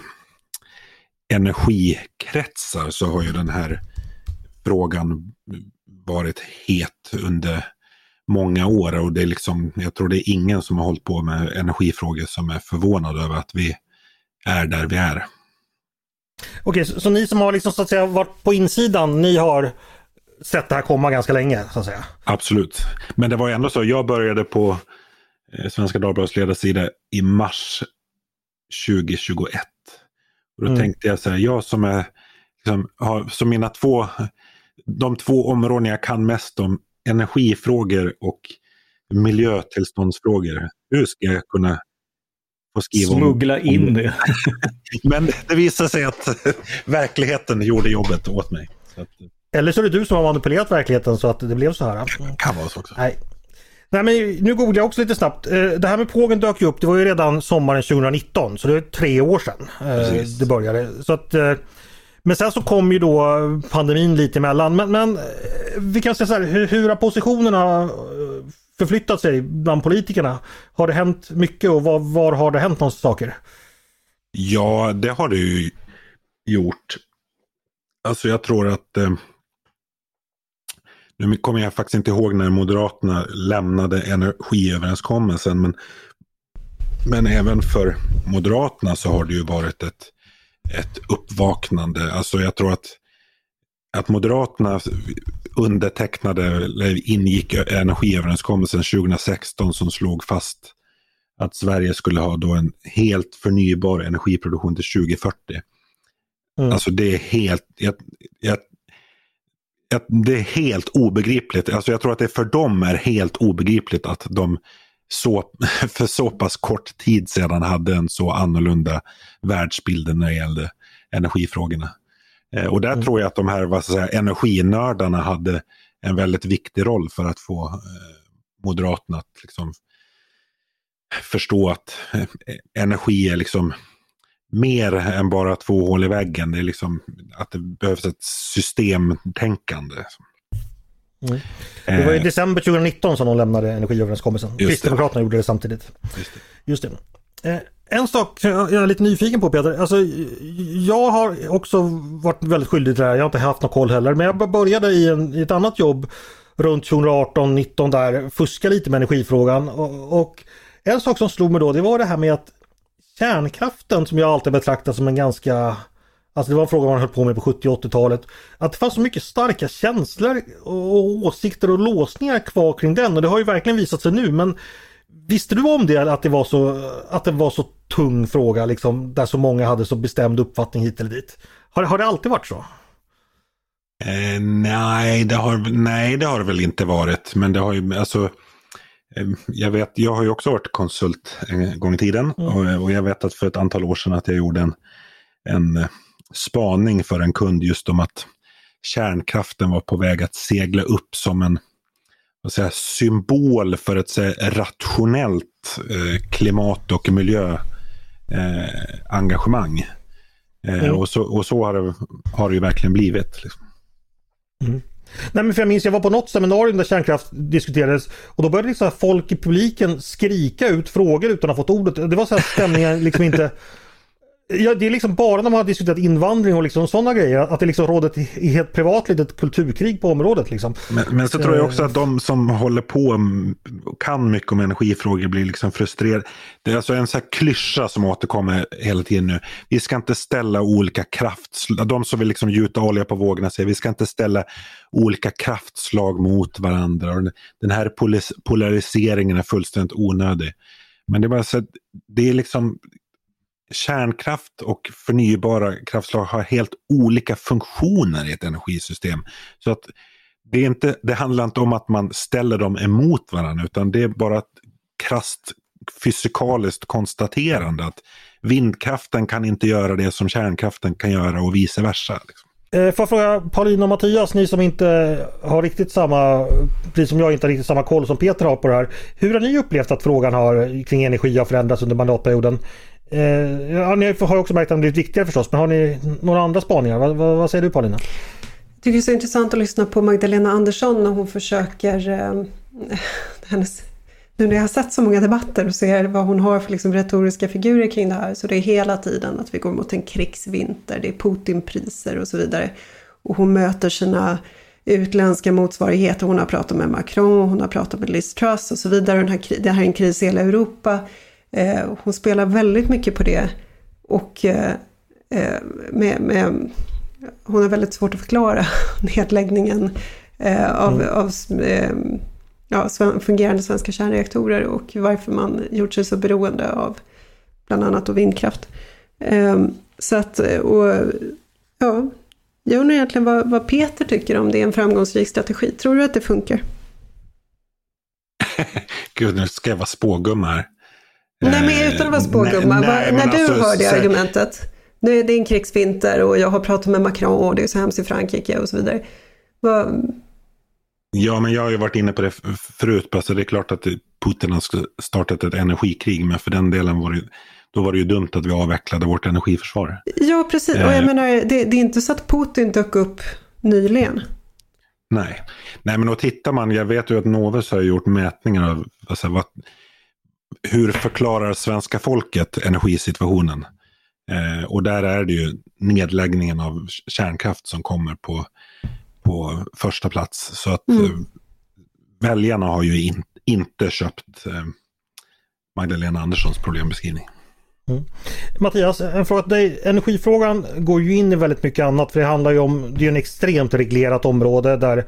energikretsar så har ju den här frågan varit het under många år, och det är liksom, jag tror det är ingen som har hållit på med energifrågor som är förvånad över att vi är där vi är. Okej, så, så ni som har liksom så att säga varit på insidan, ni har sett det här komma ganska länge så att säga? Absolut, men det var ju ändå så, jag började på eh, Svenska Dagbladets ledarsida i mars tjugo tjugoett, och då mm. tänkte jag så här, jag som är liksom, har, som mina två de två områden jag kan mest om, energifrågor och miljötillståndsfrågor. Hur ska jag kunna få skriva Smuggla om, in om det. Men det visade sig att verkligheten gjorde jobbet åt mig. Så att, eller så är det du som har manipulerat verkligheten så att det blev så här. kan vara så också. Nej. Nej, men nu googlar jag också lite snabbt. Det här med pågen dök ju upp, det var ju redan sommaren tjugonitton, så det är tre år sedan Precis. det började. Så att, men sen så kom ju då pandemin lite emellan. Men, men vi kan säga så här, hur, hur har positionerna förflyttat sig bland politikerna? Har det hänt mycket och var, var har det hänt någon saker? Ja, det har det ju gjort. Alltså jag tror att eh, nu kommer jag faktiskt inte ihåg när Moderaterna lämnade energiöverenskommelsen, men, men även för Moderaterna så har det ju varit ett, ett uppvaknande. Alltså jag tror att, att Moderaterna undertecknade eller ingick energiöverenskommelsen tjugohundrasexton som slog fast att Sverige skulle ha då en helt förnybar energiproduktion till tjugohundrafyrtio. Mm. Alltså det är helt jag, jag, jag, det är helt obegripligt. Alltså jag tror att det för dem är helt obegripligt att de så, för så pass kort tid sedan hade en så annorlunda världsbild när det gällde energifrågorna. Eh, och där mm. tror jag att de här vad ska jag säga, energinördarna hade en väldigt viktig roll för att få eh, Moderaterna att liksom förstå att eh, energi är liksom mer än bara två hål i väggen. Det är liksom att det behövs ett systemtänkande. Mm. Det var i december tjugonitton som de lämnade energiöverenskommelsen. Kristdemokraterna gjorde det samtidigt. Just det. Just det. En sak jag är lite nyfiken på, Peter. Alltså, jag har också varit väldigt skyldig till det här. Jag har inte haft någon koll heller. Men jag började i, en, i ett annat jobb runt tjugoarton nitton där. Fuska lite med energifrågan. Och, och en sak som slog mig då, det var det här med att kärnkraften, som jag alltid betraktat som en ganska... Alltså det var en fråga man höll på med på sjuttio- och åttiotalet. Att det fanns så mycket starka känslor och åsikter och låsningar kvar kring den. Och det har ju verkligen visat sig nu. Men visste du om det, att det var så, att det var så tung fråga liksom, där så många hade så bestämd uppfattning hit eller dit? Har, har det alltid varit så? Eh, nej, det har, nej, det har det väl inte varit. Men det har ju, alltså... Jag vet, jag har ju också varit konsult en gång i tiden mm. och, och jag vet att för ett antal år sedan att jag gjorde en, en spaning för en kund just om att kärnkraften var på väg att segla upp som en vad säger, symbol för ett säga, rationellt eh, klimat- och miljöengagemang. Eh, mm. och, så, och så har det, har det ju verkligen blivit. Liksom. Mm. Nej, men för jag minns, jag var på något seminarium där kärnkraft diskuterades och då började liksom folk i publiken skrika ut frågor utan att ha fått ordet. Det var så här stämningar liksom inte... Ja, det är liksom bara när man har diskuterat invandring och liksom sådana grejer att det liksom råder ett helt privat litet kulturkrig på området liksom. Men, men så tror jag också att de som håller på och kan mycket om energifrågor blir liksom frustrerade. Det är alltså en sån här klyscha som återkommer hela tiden nu. Vi ska inte ställa olika kraftslag, de som vill liksom gjuta olja på vågorna säger vi ska inte ställa olika kraftslag mot varandra. Och den här polariseringen är fullständigt onödig. Men det är bara så att det är liksom kärnkraft och förnybara kraftslag har helt olika funktioner i ett energisystem. Så att det, är inte, det handlar inte om att man ställer dem emot varandra utan det är bara ett krasst fysikaliskt konstaterande att vindkraften kan inte göra det som kärnkraften kan göra och vice versa. Liksom. Får jag fråga Paulina och Mattias, ni som inte har riktigt samma, precis som jag inte har riktigt samma koll som Peter har på det här. Hur har ni upplevt att frågan har, kring energi har förändrats under mandatperioden? Eh, ja, ni har också märkt att det blivit viktigare förstås, men har ni några andra spaningar? Vad, vad, vad säger du, Paulina? Jag tycker det är så intressant att lyssna på Magdalena Andersson när hon försöker eh, hennes, nu när jag har sett så många debatter och ser vad hon har för liksom retoriska figurer kring det här, så det är hela tiden att vi går mot en krigsvinter, det är Putin-priser och så vidare, och hon möter sina utländska motsvarigheter. Hon har pratat med Macron, hon har pratat med Liz Truss och så vidare. Den här, det här är en kris i hela Europa. Eh, hon spelar väldigt mycket på det och eh, med, med, hon har väldigt svårt att förklara nedläggningen eh, av, mm. av eh, ja, fungerande svenska kärnreaktorer och varför man gjort sig så beroende av bland annat av vindkraft. Eh, så att, och, ja, jag undrar egentligen vad, vad Peter tycker om det är en framgångsrik strategi. Tror du att det funkar? Gud, nu ska jag vara spågum här. Nej, men utan att vara spågumma, när du alltså, hör det så... argumentet, nu är det en krigsvinter och jag har pratat med Macron och det är så hemskt i Frankrike och så vidare. Vad... Ja, men jag har ju varit inne på det förut. Alltså det är klart att Putin har startat ett energikrig, men för den delen var det, då var det ju dumt att vi avvecklade vårt energiförsvar. Ja, precis. Och jag menar, det, det är inte så att Putin dök upp nyligen. Nej, Nej men då tittar man, jag vet ju att Novus har gjort mätningar av alltså, vad, hur förklarar svenska folket energisituationen? Eh, och där är det ju nedläggningen av kärnkraft som kommer på, på första plats. Så att mm. eh, väljarna har ju in, inte köpt eh, Magdalena Anderssons problembeskrivning. Mm. Mattias, en fråga till dig. Energifrågan går ju in i väldigt mycket annat, för det handlar ju om, det är en extremt reglerat område där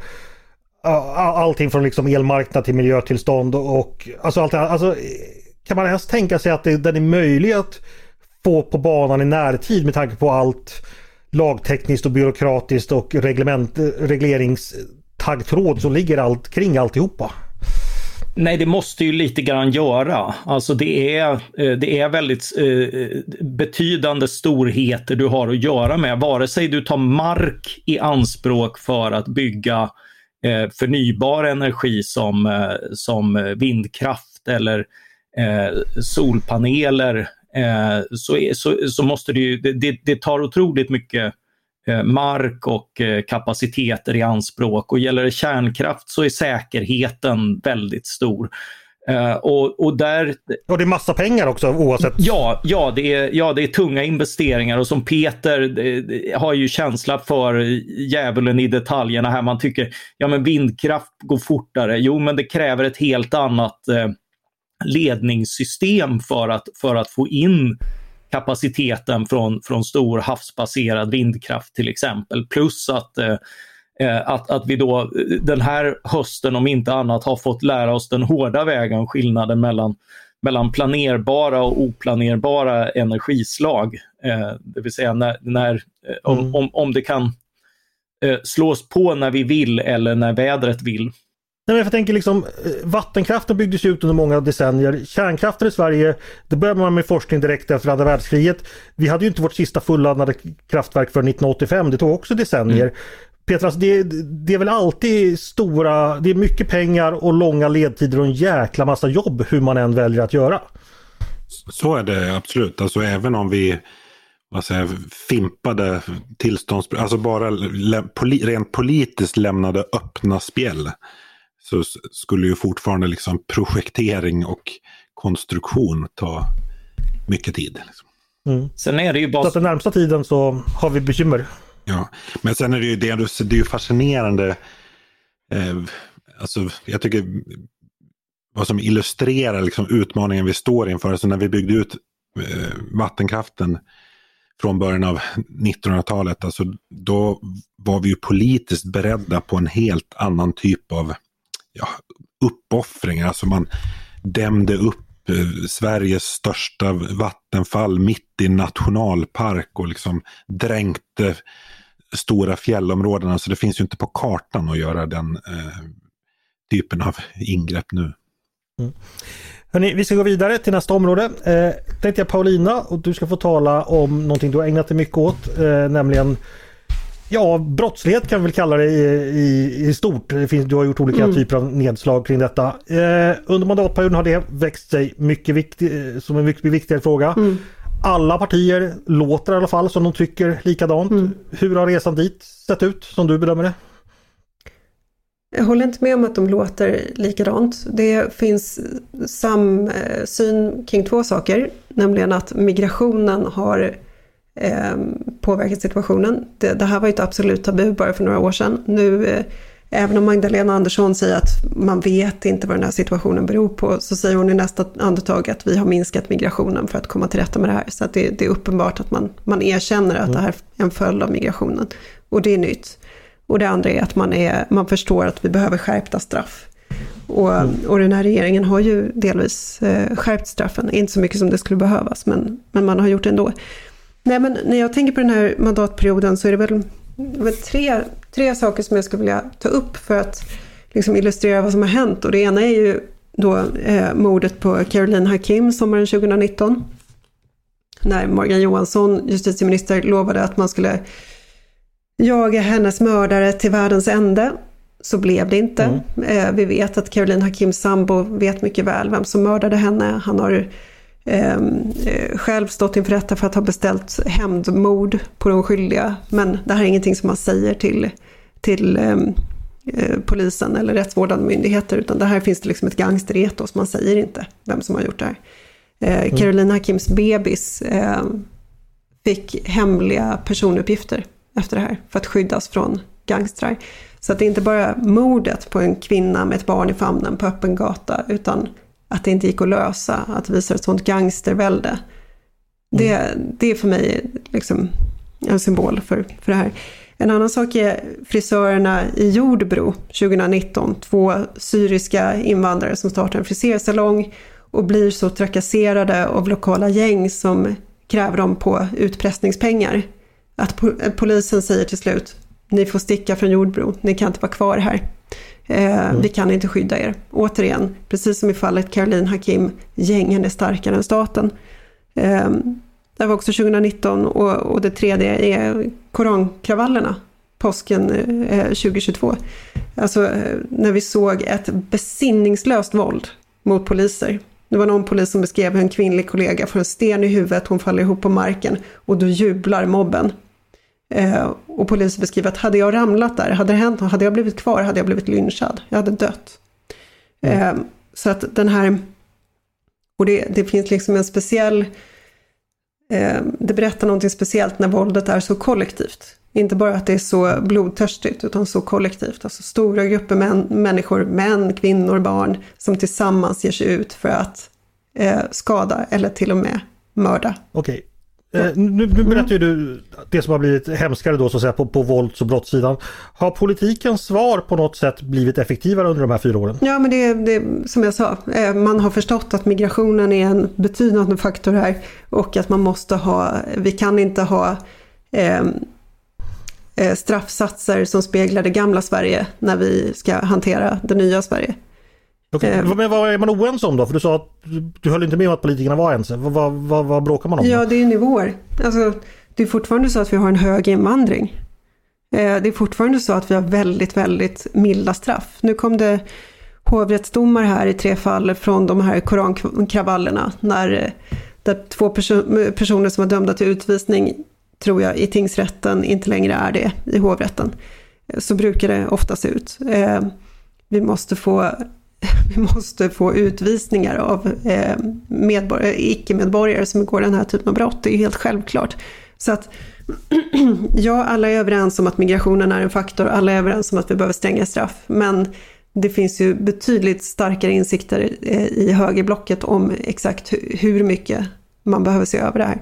allting från liksom elmarknad till miljötillstånd och alltså allt det här. Alltså, kan man ens tänka sig att det, den är möjlig att få på banan i närtid med tanke på allt lagtekniskt och byråkratiskt och reglement, regleringstaggtråd som ligger allt kring alltihopa? Nej, det måste ju lite grann göra. Alltså det är, det är väldigt eh, betydande storheter du har att göra med. Vare sig du tar mark i anspråk för att bygga eh, förnybar energi som, eh, som vindkraft eller eh, solpaneler eh, så, så, så måste det ju, det, det tar otroligt mycket mark och kapaciteter i anspråk, och gäller det kärnkraft så är säkerheten väldigt stor. Uh, och, och, där... och det är massa pengar också oavsett. Ja, ja, det är, ja, det är tunga investeringar, och som Peter det, det, har ju känsla för djävulen i detaljerna här. Man tycker, ja men vindkraft går fortare. Jo, men det kräver ett helt annat eh, ledningssystem för att, för att få in kapaciteten från, från stor havsbaserad vindkraft till exempel. Plus att, eh, att, att vi då den här hösten om inte annat har fått lära oss den hårda vägen, skillnaden mellan, mellan planerbara och oplanerbara energislag. Eh, det vill säga när, när, eh, mm. om, om, om det kan eh, slås på när vi vill eller när vädret vill. Nej, men jag tänker liksom, vattenkraften byggdes ut under många decennier. Kärnkraften i Sverige, det började man med forskning direkt efter andra världskriget. Vi hade ju inte vårt sista fulladdade kraftverk för nittonhundraåttiofem, det tog också decennier. Mm. Petras, det, det är väl alltid stora, det är mycket pengar och långa ledtider och en jäkla massa jobb hur man än väljer att göra. Så är det absolut, alltså även om vi vad säger, fimpade tillstånds, alltså bara poli, rent politiskt lämnade öppna spjäll, så skulle ju fortfarande liksom projektering och konstruktion ta mycket tid. Liksom. Mm. Sen är det ju bara... Så att den närmsta tiden så har vi bekymmer. Ja, men sen är det ju, det, det är ju fascinerande. Eh, alltså, jag tycker vad som illustrerar liksom utmaningen vi står inför. Alltså när vi byggde ut eh, vattenkraften från början av nittonhundratalet, alltså, då var vi ju politiskt beredda på en helt annan typ av ja, uppoffringar. Alltså man dämde upp eh, Sveriges största vattenfall mitt i nationalpark och liksom dränkte stora fjällområden. Alltså det finns ju inte på kartan att göra den eh, typen av ingrepp nu. Mm. Hörrni, vi ska gå vidare till nästa område. Eh, tänkte jag Paulina, och du ska få tala om någonting du har ägnat dig mycket åt, eh, nämligen ja, brottslighet kan vi väl kalla det i, i, i stort. Det finns, du har gjort olika mm. typer av nedslag kring detta. Eh, under mandatperioden har det växt sig mycket viktig, som en mycket viktigare fråga. Mm. Alla partier låter i alla fall som de tycker likadant. Mm. Hur har resan dit sett ut som du bedömer det? Jag håller inte med om att de låter likadant. Det finns samsyn kring två saker. Nämligen att migrationen har eh, påverkat situationen. Det, det här var ju ett absolut tabu bara för några år sedan. Nu, eh, även om Magdalena Andersson säger att man vet inte vad den här situationen beror på, så säger hon i nästa andetag att vi har minskat migrationen för att komma till rätta med det här. Så att det, det är uppenbart att man, man erkänner att mm. det här är en följd av migrationen. Och det är nytt. Och det andra är att man, är, man förstår att vi behöver skärpta straff. Och, mm. och den här regeringen har ju delvis eh, skärpt straffen. Inte så mycket som det skulle behövas, men, men man har gjort det ändå. Nej, men när jag tänker på den här mandatperioden så är det väl, väl tre, tre saker som jag skulle vilja ta upp för att liksom illustrera vad som har hänt. Och det ena är ju då eh, mordet på Caroline Hakim sommaren tjugonitton. När Morgan Johansson, justitieminister, lovade att man skulle jaga hennes mördare till världens ände. Så blev det inte. Mm. Eh, vi vet att Caroline Hakims sambo vet mycket väl vem som mördade henne. Han har eh, själv stått inför rätta för att ha beställt hämndmord på de skyldiga. Men det här är ingenting som man säger till, till eh, polisen eller rättsvårdande myndigheter. Utan det här finns det liksom ett gangsteretos. Man säger inte vem som har gjort det här. Eh, mm. Caroline Hakims bebis eh, fick hemliga personuppgifter efter det här för att skyddas från gangstrar. Så att det är inte bara mordet på en kvinna med ett barn i famnen på öppen gata, utan att det inte gick att lösa, att visa ett sånt gangstervälde. Mm. Det, det är för mig liksom en symbol för, för det här. En annan sak är frisörerna i Jordbro tjugonitton. Två syriska invandrare som startar en frisersalong och blir så trakasserade av lokala gäng som kräver dem på utpressningspengar. Att polisen säger till slut: ni får sticka från Jordbro, ni kan inte vara kvar här. Eh, mm. Vi kan inte skydda er. Återigen, precis som i fallet Caroline Hakim, gängen är starkare än staten. Eh, det var också tjugonitton och, och det tredje är korankravallerna, påsken eh, tjugohundratjugotvå. Alltså eh, när vi såg ett besinningslöst våld mot poliser. Det var någon polis som beskrev hur en kvinnlig kollega får en sten i huvudet, hon faller ihop på marken och då jublar mobben. Eh, och polisen beskriver att hade jag ramlat där, hade det hänt, hade jag blivit kvar, hade jag blivit lynchad, jag hade dött. Mm. Eh, så att den här, och det, det finns liksom en speciell, eh, det berättar någonting speciellt när våldet är så kollektivt. Inte bara att det är så blodtörstigt, utan så kollektivt. Alltså stora grupper män, människor, män, kvinnor, barn som tillsammans ger sig ut för att eh, skada eller till och med mörda. Okej. Eh, nu, nu berättar ju du det som har blivit hemskare då, så att säga, på, på vålds- och brottssidan. Har politikens svar på något sätt blivit effektivare under de här fyra åren? Ja, men det är som jag sa. Eh, man har förstått att migrationen är en betydande faktor här och att man måste ha, vi kan inte ha eh, straffsatser som speglar det gamla Sverige när vi ska hantera det nya Sverige. Okej, okay. Men vad är man oense om då? För du sa att du höll inte med om att politikerna var ense. Vad, vad, vad, vad bråkar man om? Ja, det är nivåer. Alltså, det är fortfarande så att vi har en hög invandring. Det är fortfarande så att vi har väldigt, väldigt milda straff. Nu kom det hovrättsdomar här i tre fall från de här korankravallerna när där två perso- personer som var dömda till utvisning, tror jag, i tingsrätten inte längre är det i hovrätten. Så brukar det ofta se ut. Eh, vi måste få vi måste få utvisningar av eh, medborgare, icke-medborgare som går den här typen av brott. Det är helt självklart. Så att ja, alla är överens om att migrationen är en faktor. Alla är överens om att vi behöver stränga straff. Men det finns ju betydligt starkare insikter eh, i högerblocket om exakt hu- hur mycket man behöver se över det här.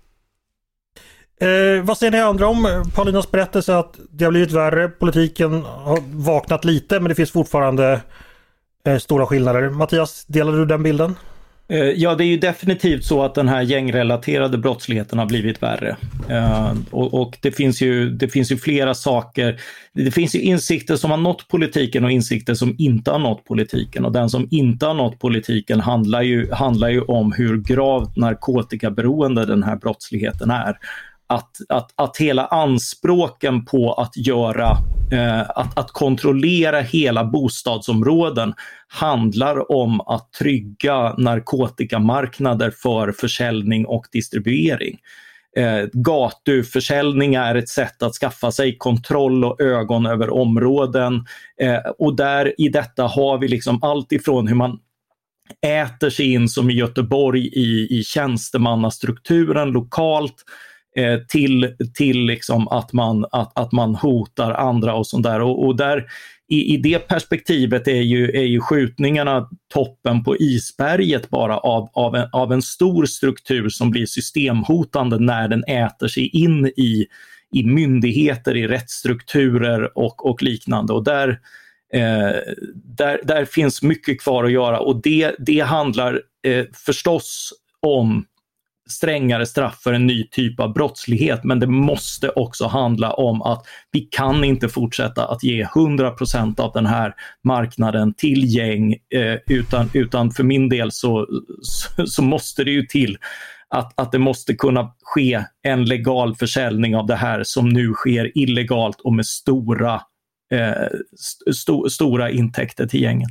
Eh, vad säger ni andra om Paulinas berättelse att det har blivit värre? Politiken har vaknat lite, men det finns fortfarande eh, stora skillnader. Mattias, delar du den bilden? Eh, ja, det är ju definitivt så att den här gängrelaterade brottsligheten har blivit värre. Eh, och och det, finns ju, det finns ju flera saker. Det finns ju insikter som har nått politiken och insikter som inte har nått politiken. Och den som inte har nått politiken handlar ju, handlar ju om hur gravt narkotikaberoende den här brottsligheten är. Att, att, att hela anspråken på att göra eh, att, att kontrollera hela bostadsområden handlar om att trygga narkotikamarknader för försäljning och distribuering. Eh, gatuförsäljning är ett sätt att skaffa sig kontroll och ögon över områden, eh, och där i detta har vi liksom allt ifrån hur man äter sig in, som i Göteborg, i, i tjänstemannastrukturen lokalt, till, till liksom att, man, att, att man hotar andra och sånt där. Och, och där i, i det perspektivet är ju, är ju skjutningarna toppen på isberget bara av, av, en, av en stor struktur som blir systemhotande när den äter sig in i, i myndigheter, i rättsstrukturer och, och liknande. Och där, eh, där, där finns mycket kvar att göra, och det, det handlar eh, förstås om strängare straff för en ny typ av brottslighet, men det måste också handla om att vi kan inte fortsätta att ge hundra procent av den här marknaden till gäng, eh, utan, utan för min del så, så, så måste det ju till att, att det måste kunna ske en legal försäljning av det här som nu sker illegalt och med stora, eh, st- stora intäkter till gängen.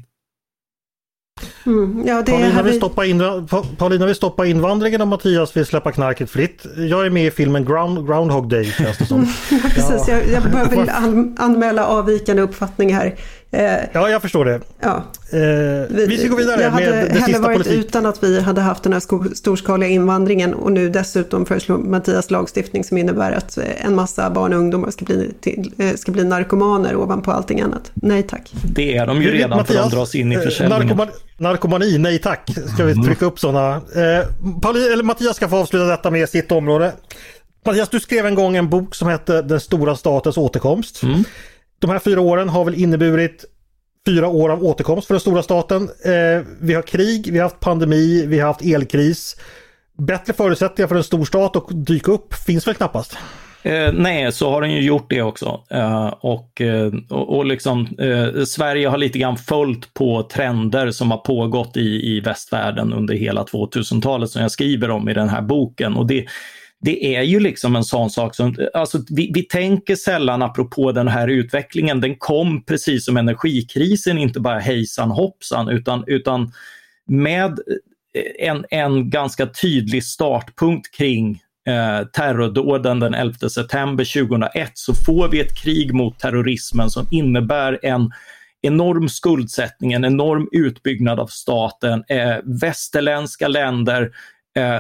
Mm, ja, det Paulina, vi... vill stoppa in, Paulina vill stoppa invandringen och Mattias vill släppa knarket fritt. Jag är med i filmen Ground, Groundhog Day, känns det som. Ja, precis. Jag, jag behöver an, anmäla avvikande uppfattning här. Eh, ja, jag förstår det. Ja. Eh, vi, vi ska gå vidare jag med hade det sista varit politik. Utan att vi hade haft den här sko- storskaliga invandringen och nu dessutom föreslår Mattias lagstiftning som innebär att en massa barn och ungdomar ska bli, till, ska bli narkomaner ovanpå allting annat. Nej tack. Det är de ju redan, Mattias, för de dras in i försäljningen. Narkoman, narkomani, nej tack. Ska vi trycka upp sådana. Eh, Pauli, eller Mattias ska få avsluta detta med sitt område. Mattias, du skrev en gång en bok som hette Den stora statens återkomst. Mm. De här fyra åren har väl inneburit fyra år av återkomst för den stora staten. Eh, vi har krig, vi har haft pandemi, vi har haft elkris. Bättre förutsättningar för en stor stat att dyka upp finns väl knappast? Eh, nej, så har den ju gjort det också. Eh, och, och, och liksom, eh, Sverige har lite grann följt på trender som har pågått i, i västvärlden under hela tvåtusentalet som jag skriver om i den här boken. Och det Det är ju liksom en sån sak som, alltså vi, vi tänker sällan apropå den här utvecklingen, den kom precis som energikrisen, inte bara hejsan hoppsan, utan, utan med en, en ganska tydlig startpunkt kring eh, terrordåden den elfte september tjugohundraett, så får vi ett krig mot terrorismen som innebär en enorm skuldsättning, en enorm utbyggnad av staten, eh, västerländska länder eh,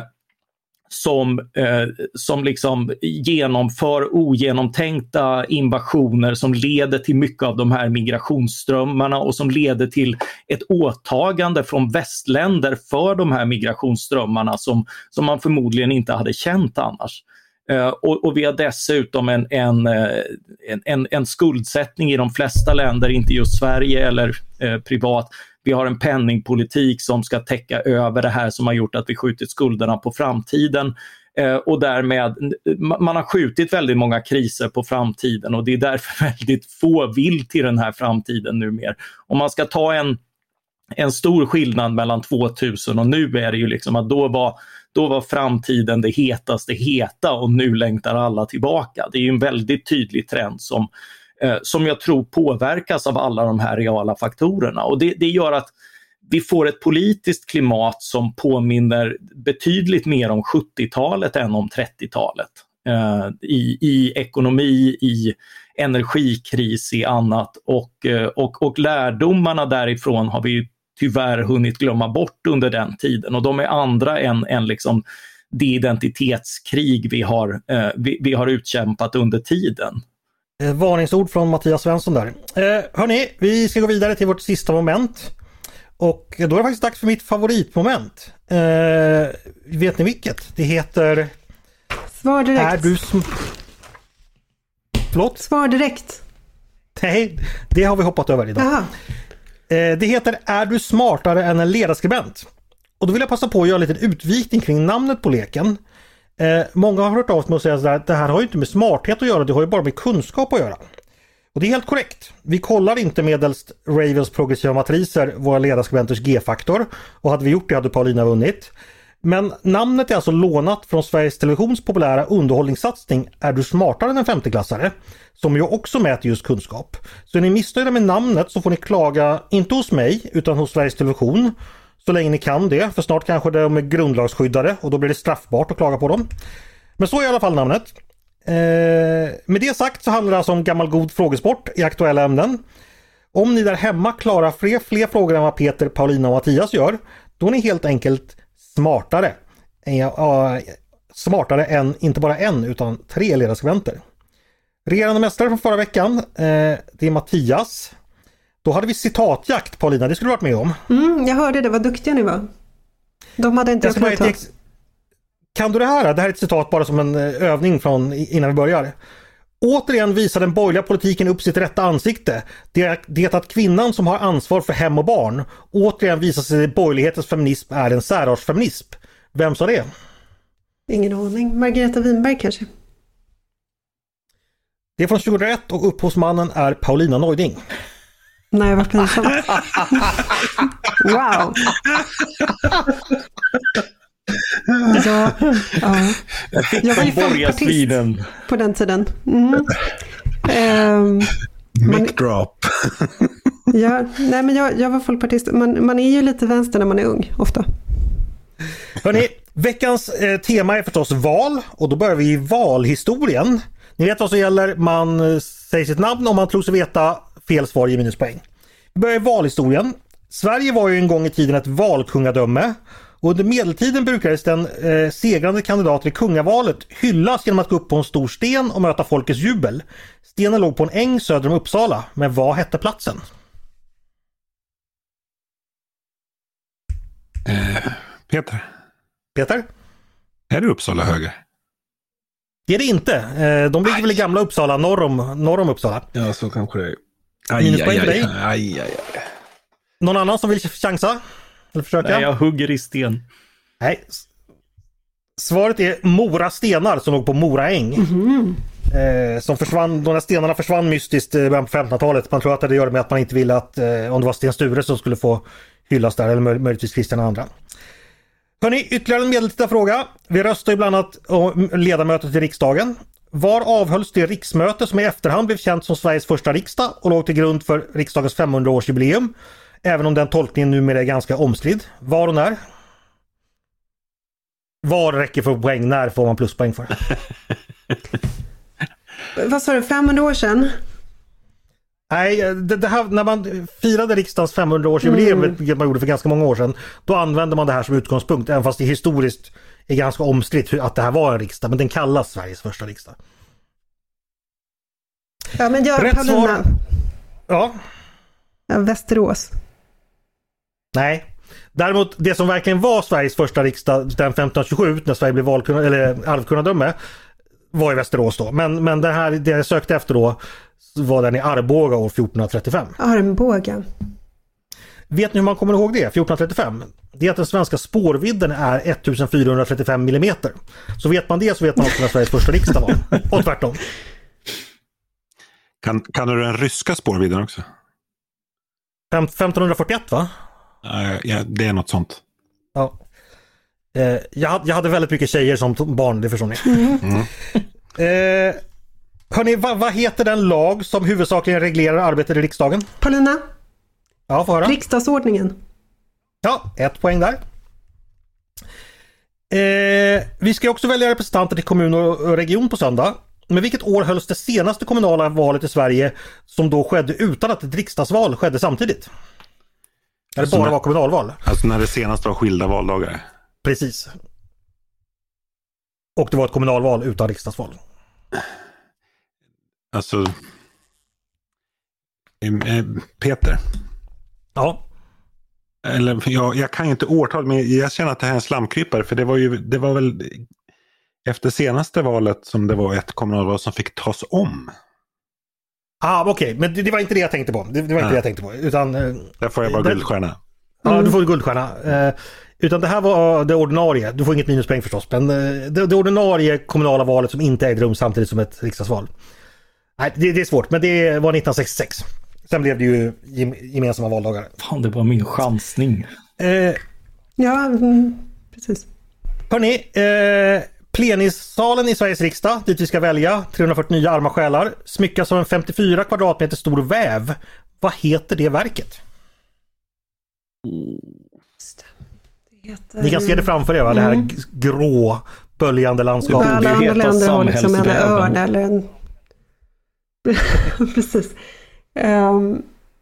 som, eh, som liksom genomför ogenomtänkta invasioner som leder till mycket av de här migrationsströmmarna och som leder till ett åtagande från västländer för de här migrationsströmmarna som, som man förmodligen inte hade känt annars. Uh, och, och vi har dessutom en, en, en, en, en skuldsättning i de flesta länder, inte just Sverige eller uh, privat. Vi har en penningpolitik som ska täcka över det här som har gjort att vi skjutit skulderna på framtiden. Uh, och därmed, man har skjutit väldigt många kriser på framtiden och det är därför väldigt få vill till den här framtiden numera. Om man ska ta en, en stor skillnad mellan tvåtusen och nu är det ju liksom att då var Då var framtiden det hetaste heta och nu längtar alla tillbaka. Det är ju en väldigt tydlig trend som, eh, som jag tror påverkas av alla de här reala faktorerna. Och det, det gör att vi får ett politiskt klimat som påminner betydligt mer om sjuttiotalet än om trettiotalet. Eh, i, I ekonomi, i energikris, i annat. Och, eh, och, och lärdomarna därifrån har vi ju tyvärr hunnit glömma bort under den tiden och de är andra än, än liksom det identitetskrig vi har, eh, vi, vi har utkämpat under tiden. Eh, varningsord från Mattias Svensson där. Eh, hörni, vi ska gå vidare till vårt sista moment och då är det faktiskt dags för mitt favoritmoment. Eh, vet ni vilket? Det heter... Svar direkt. Är du sm... Förlåt? Svar direkt. Nej, det har vi hoppat över idag. Aha. Det heter Är du smartare än en ledarskribent? Och då vill jag passa på att göra en liten utvikning kring namnet på leken. Eh, många har hört av sig och säga sådär att det här har ju inte med smarthet att göra, det har ju bara med kunskap att göra. Och det är helt korrekt. Vi kollar inte medelst Ravens progressiva matriser våra ledarskribenters G-faktor och hade vi gjort det hade Paulina vunnit. Men namnet är alltså lånat från Sveriges Televisions populära underhållningssatsning Är du smartare än en femteklassare? Som ju också mäter just kunskap. Så är ni missnöjda med namnet så får ni klaga inte hos mig utan hos Sveriges Television. Så länge ni kan det, för snart kanske de är grundlagsskyddade och då blir det straffbart att klaga på dem. Men så är i alla fall namnet. Eh, med det sagt så handlar det alltså om gammal god frågesport i aktuella ämnen. Om ni där hemma klarar fler, fler frågor än vad Peter, Paulina och Mattias gör, då är ni helt enkelt smartare. Uh, smartare än inte bara en utan tre ledarskribenter. Regerande mästare från förra veckan, uh, det är Mattias. Då hade vi citatjakt, Paulina, det skulle du varit med om. Mm, jag hörde det, vad duktiga ni var. De hade inte gjort något. Ex- kan du det här? Det här är ett citat bara som en övning från innan vi börjar. Återigen visar den borgerliga politiken upp sitt rätta ansikte. Det är det att kvinnan som har ansvar för hem och barn återigen visar sig att borgerlighetens feminism är en särartsfeminism. Vem sa det? Ingen aning. Margareta Winberg kanske? Det är från tjugohundraett och upphovsmannen är Paulina Neuding. Nej, vad pinsamt. Wow. Ja, ja. Jag fick Jag var ju från borgarsviden på den tiden. Mm. Um, Mic drop. ja, nej, men jag, jag var folkpartist. Man, man är ju lite vänster när man är ung, ofta. Hörrni, veckans eh, tema är förstås val och då börjar vi i valhistorien. Ni vet vad som gäller, man eh, säger sitt namn om man tror sig veta, fel svar ger minuspoäng. Vi börjar i valhistorien. Sverige var ju en gång i tiden ett valkungadöme och under medeltiden brukades den eh, segrande kandidaten i kungavalet hyllas genom att gå upp på en stor sten och möta folkets jubel. Stenen låg på en äng söder om Uppsala, men vad hette platsen? Eh, Peter, Peter? är det Uppsala höger? Det är det inte. Eh, de ligger väl i gamla Uppsala, norr om, norr om Uppsala. Ja, så kanske det är. Minuspoäng för dig. Aj, aj, aj. Någon annan som vill chansa? Eller försöka? Nej, jag hugger i sten. Nej. Svaret är Mora stenar som låg på Mora äng. Mm. Eh, som försvann, de där stenarna försvann mystiskt eh, på femtonhundratalet. Man tror att det gör det med att man inte ville att eh, om det var Sten Sture som skulle få hyllas där, eller möj- möjligtvis Kristian andra. Hörrni, ytterligare en medeltida fråga. Vi röstar ju bland annat om ledamöter till riksdagen. Var avhölls det riksmöte som i efterhand blev känt som Sveriges första riksdag och låg till grund för riksdagens femhundraårsjubileum? Även om den tolkningen numera är ganska omstridd. Var och när? Var räcker för poäng? När får man pluspoäng för? Vad sa du, femhundra år sedan? Nej, det, det här, när man firade riksdagens femhundraårsjubileum, mm. vilket man gjorde för ganska många år sedan, då använde man det här som utgångspunkt, även fast det historiskt är ganska omstritt att det här var en riksdag, men den kallas Sveriges första riksdag. Ja, men jag, Rätt Paulina. svar. Ja. Ja, Västerås. Nej. Däremot, det som verkligen var Sveriges första riksdag den femtonhundratjugosju, när Sverige blev valkunna, eller arvkungadöme, var i Västerås då. Men, men det här, det jag sökte efter då, var den i Arboga år fjortonhundratrettiofem. Arboga. Vet ni hur man kommer ihåg det? fjortonhundratrettiofem. Det är att den svenska spårvidden är ettusenfyrahundratrettiofem millimeter. Så vet man det så vet man också när Sveriges första riksdag var. Och tvärtom. Kan, kan du den ryska spårvidden också? femtonhundrafyrtioett va? Uh, ja, det är något sånt. Ja. Eh, jag, jag hade väldigt mycket tjejer som barn, det förstår ni. Mm. Mm. Eh, hörni, vad, vad heter den lag som huvudsakligen reglerar arbetet i riksdagen? Paulina? Ja, får höra. Riksdagsordningen. Ja, ett poäng där. Eh, vi ska också välja representanter till kommun och region på söndag. Men vilket år hölls det senaste kommunala valet i Sverige som då skedde utan att ett riksdagsval skedde samtidigt? Eller alltså bara när, var kommunalval? Alltså när det senast var skilda valdagar? Precis. Och det var ett kommunalval utan riksdagsval. Alltså... Peter. Ja. Eller, jag, jag kan ju inte årtal, men jag känner att det här är en slamkrypare. För det var ju, det var väl efter senaste valet som det var ett kommunalval som fick tas om. Ah, okej, okay. Men det, det var inte det jag tänkte på. Det, det var inte det jag tänkte på. Utan, eh, där får jag bara det, guldstjärna. Ja, mm. Du får guldstjärna. Eh, utan det här var det ordinarie. Du får inget minuspoäng förstås. Men eh, det, det ordinarie kommunala valet som inte ägde rum samtidigt som ett riksdagsval. Nej, det, det är svårt. Men det var nittonhundrasextiosex. Sen blev det ju gemensamma valdagar. Fan, det var min chansning. Eh, ja, mm, precis. Hörrni, eh, plenissalen i Sveriges riksdag, dit vi ska välja trehundrafyrtionio arma själar, smyckas av en femtiofyra kvadratmeter stor väv. Vad heter det verket? Det heter... Ni kan se det framför er, va? Mm. Det här grå, böljande landskapet. Alla andra länder har liksom en örn eller en... Precis. Um...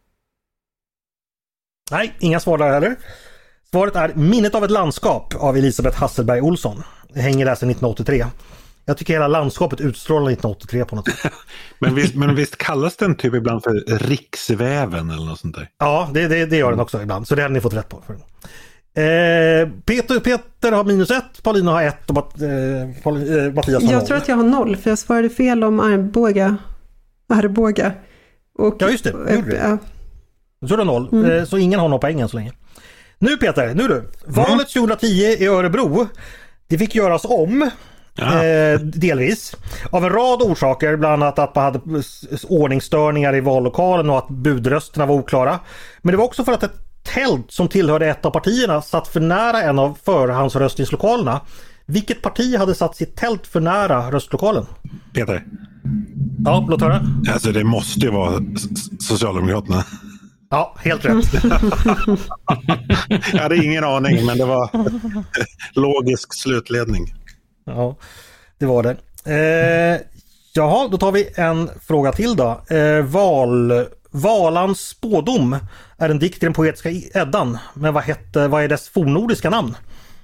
Nej, inga svar där heller. Svaret är Minnet av ett landskap av Elisabeth Hasselberg Olsson. Det hänger där sedan nittonhundraåttiotre. Jag tycker hela landskapet utstrålar nittonhundraåttiotre på något sätt. men, visst, men visst kallas den typ ibland för riksväven eller något sånt där? Ja, det, det, det gör den också ibland. Så det hade ni fått rätt på. Eh, Peter, Peter har minus ett, Paulina har ett och Mat, eh, Paul, eh, Mattias har Jag noll. tror att jag har noll för jag svarade fel om Arboga. Arboga. Och, ja just det, det gjorde du. Ja. Så är det noll, mm. eh, så ingen har någon poäng än så länge. Nu Peter, nu du. Valet mm. tjugohundratio i Örebro. Det fick göras om. Ja. Eh, delvis. Av en rad orsaker, bland annat att man hade ordningsstörningar i vallokalen och att budrösterna var oklara. Men det var också för att ett tält som tillhörde ett av partierna satt för nära en av förhandsröstningslokalerna. Vilket parti hade satt sitt tält för nära röstlokalen? Peter. Ja, låt höra. Alltså det måste ju vara Socialdemokraterna. Ja, helt rätt. Jag hade ingen aning, men det var logisk slutledning. Ja, det var det. Eh, jaha, då tar vi en fråga till då. Eh, val, Valans spådom är en dikt i den poetiska Eddan. Men vad, hette, vad är dess fornnordiska namn?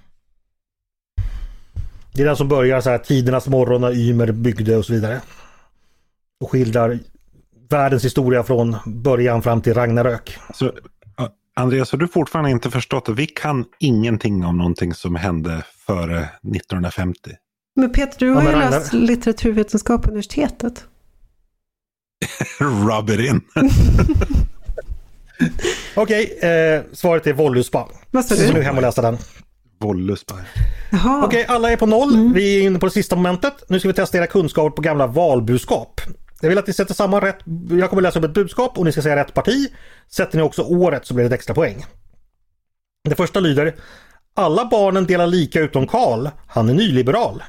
Det är den som börjar så här: tidernas morgon när Ymer byggde och så vidare. Och skildrar världens historia från början fram till Ragnarök. Så, Andreas, har du fortfarande inte förstått att vi kan ingenting om någonting som hände före nittonhundrafemtio? Men Peter, du har Ja, ju Ragnar... läst litteraturvetenskap på universitetet. Rub it in. Okej, eh, svaret är Vålluspa. Vad sa Så du? nu hem och läsa den. Vålluspa. Jaha. Okej, alla är på noll. Mm. Vi är inne på det sista momentet. Nu ska vi testa era kunskaper på gamla valbudskap. Jag vill att ni sätter samman rätt. Jag kommer läsa upp ett budskap och ni ska säga rätt parti. Sätter ni också året så blir det ett extra poäng. Det första lyder: alla barnen delar lika utom Karl. Han är nyliberal.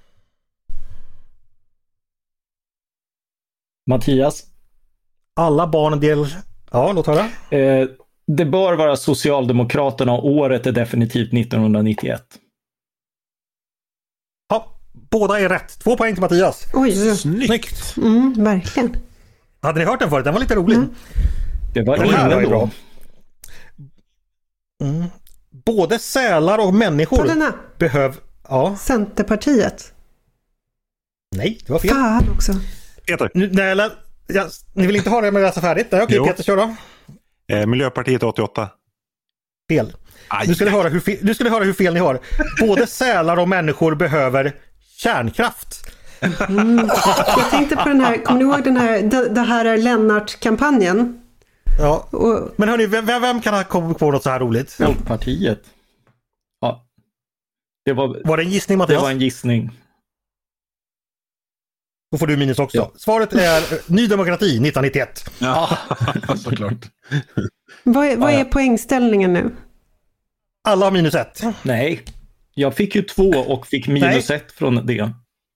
Mattias? Alla barnen delar... Ja, låt höra. Eh, det bör vara Socialdemokraterna och året är definitivt nittonhundranittioett. Ja, båda är rätt. Två poäng till Mattias. Oj, Snyggt. Mm, verkligen. Hade ni hört den förut? Den var lite rolig. Mm. Det var Den här var ju ingen bra. Mm. Både sälar och människor behöver... Ja. Centerpartiet. Nej, det var fel. Fan också. Peter. Nu, när jag lä... jag... Ni vill inte ha det med att läsa färdigt? Nej, okej, Jo. Peter, kör då. Eh, Miljöpartiet åttioåtta. Fel. Aj. Nu ska, ni höra hur fel... nu ska ni höra hur fel ni har. Både sälar och människor behöver kärnkraft. Mm. Jag tänkte på den här, kommer ni ihåg den här, det, det här är Lennart-kampanjen? Ja, och... men hörni, vem, vem kan ha kommit på något så här roligt? Folkpartiet. Ja. Det var, var det en gissning, Mattias? Det var en gissning. Då får du minus också. Ja. Svaret är Ny Demokrati nittonhundranittioett. Ja, såklart. Vad är, vad är poängställningen nu? Alla har minus ett. Nej, jag fick ju två och fick minus ett från det.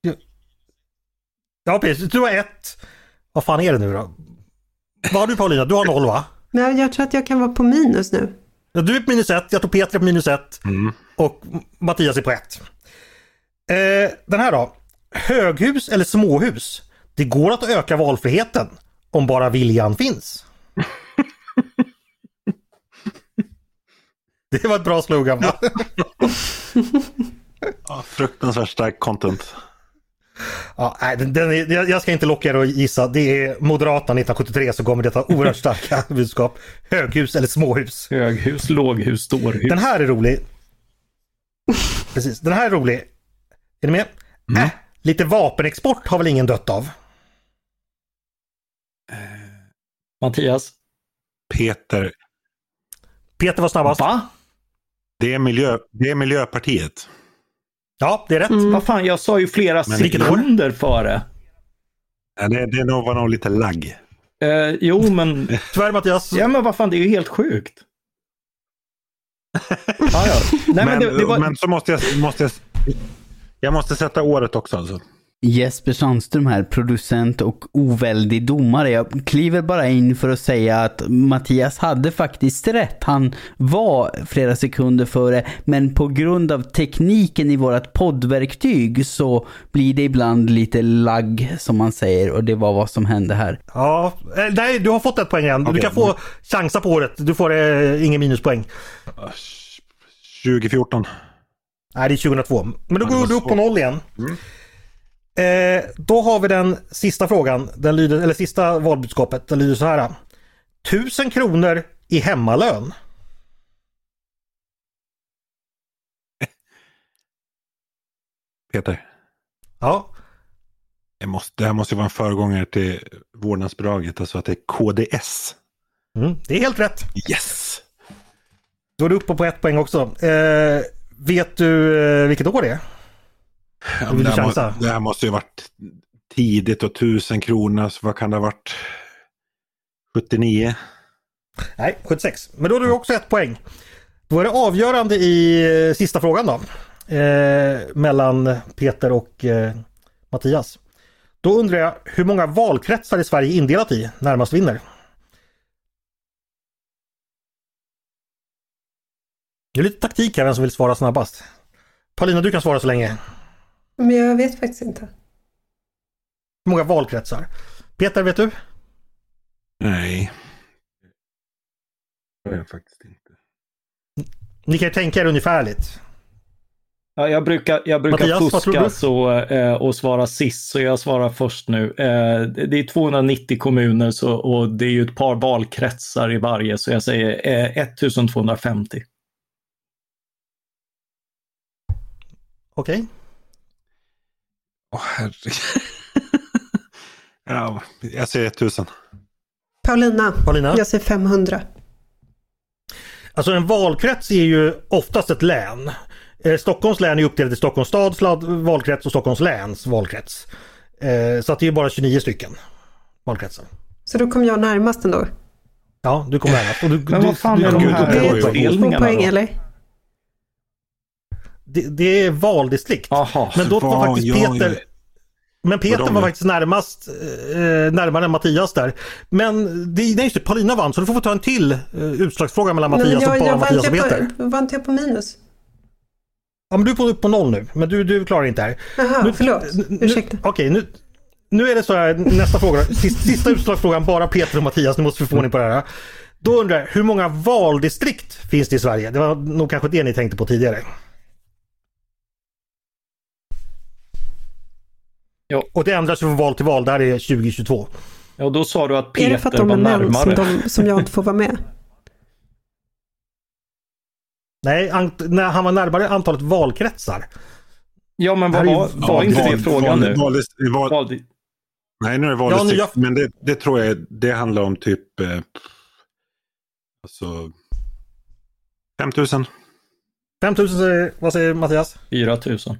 Ja, precis. Du har ett. Vad fan är det nu då? Vad har du, Paulina? Du har noll, va? Nej, jag tror att jag kan vara på minus nu. Ja, du är på minus ett, jag tror Peter är på minus ett Mm. och Mattias är på ett. Eh, den här då. Höghus eller småhus? Det går att öka valfriheten om bara viljan finns. Det var ett bra slogan, va? Ja, fruktansvärt stark content. Ja, nej, den, den är, jag ska inte locka er att gissa. Det är Moderaterna nittonhundrasjuttiotre som kommer detta oerhört starka budskap. Höghus eller småhus? Höghus, låghus, storhus. Den här är rolig. Precis, den här är rolig. Är ni med? Mm. Äh, lite vapenexport har väl ingen dött av? Mattias? Peter. Peter var snabbast. Va? Det är, miljö, det är Miljöpartiet. Ja, det är rätt. Mm. Vad fan, jag sa ju flera Men sekunder före. Ja, det, det var nog lite lagg. Eh, jo, men... Tyvärr, Mattias. Ja, men vad fan, det är ju helt sjukt. ah, ja. Nej, men, men, det, det var... men så måste jag, måste jag... Jag måste sätta året också alltså. Jesper Sandström här, producent och oväldig domare. Jag kliver bara in för att säga att Mattias hade faktiskt rätt. Han var flera sekunder före, men på grund av tekniken i vårat poddverktyg så blir det ibland lite lagg, som man säger, och det var vad som hände här. Ja, nej, du har fått ett poäng igen. Du Okay. kan få chansa på året. Du får eh, ingen minuspoäng. tjugo fjorton. Nej, det är tjugohundratvå. Men då Ja, går du upp på svårt. noll igen. Mm. Eh, då har vi den sista frågan. Den lyder, eller sista valbudskapet. Den lyder så här. Tusen kronor i hemmalön. Peter. Ja. Jag måste, det här måste ju vara en föregångare till vårdnadsbidraget. Alltså att det är K D S. Mm, det är helt rätt. Yes! Då är du uppe på ett poäng också. Eh, Vet du eh, vilket år det är? Ja, det, här må, det här måste ju varit tidigt och tusen kronor, så vad kan det ha varit? sjuttionio? Nej, sjuttiosex. Men då har du också ett poäng. Då är det avgörande i eh, sista frågan då. Eh, mellan Peter och eh, Mattias. Då undrar jag, hur många valkretsar är Sverige indelat i? Närmast vinner. Det är lite taktik här, vem som vill svara snabbast. Paulina, du kan svara så länge. Men jag vet faktiskt inte. Hur många valkretsar? Peter, vet du? Nej. Det är faktiskt inte. Ni kan ju tänka er ungefärligt. Ja, jag brukar, jag brukar Mattias, fuska så, eh, och svara sist, så jag svarar först nu. Eh, det är tvåhundranittio kommuner så, och det är ju ett par valkretsar i varje, så jag säger eh, ettusentvåhundrafemtio. Okej. Okay. Åh, oh, herregud. Ja, jag säger tusen. Paulina, Paulina, jag säger femhundra. Alltså en valkrets är ju oftast ett län. Eh, Stockholms län är uppdelat i Stockholms stads valkrets och Stockholms läns valkrets. Eh, så att det är bara tjugonio stycken valkretsar. Så då kommer jag närmast ändå? Ja, du kommer närmast. Och du, Men vad fan du, är du, de du, här du, uppdelningarna poäng, då? eller? Det, det är valdistrikt. Aha. Men då var Var, faktiskt ja, Peter... ja. Men Peter de var är? faktiskt närmast eh, närmare än Mattias där. Men det, nej, just det, Paulina vann, så du får få ta en till eh, utslagsfråga mellan Mattias Nej, jag, och bara jag Mattias och Peter. På, var inte jag på minus? Ja, men du är på, på noll nu, men du, du klarar inte här. Jaha, nu, förlåt. Ursäkta. Okej, nu, nu är det så här, nästa fråga. Sista, sista utslagsfrågan, bara Peter och Mattias, nu måste vi få ordning på det här. Då undrar jag, hur många valdistrikt finns det i Sverige? Det var nog kanske det ni tänkte på tidigare. Ja. Och det ändras ju från val till val, där är tjugo tjugotvå. Ja, då sa du att Är det för att Peter de var är män som, närmare. de, som jag inte får vara med? Nej, ant, när han var närmare antalet valkretsar. Ja, men vad Här är ju- var, var Ja, inte val- det frågan val- nu? val- val- Val- Nej, nu är det valdistrikt. Ja, nu Men det, det tror jag, det handlar om typ eh, alltså fem tusen. fem tusen, säger- vad säger Mattias? fyra tusen.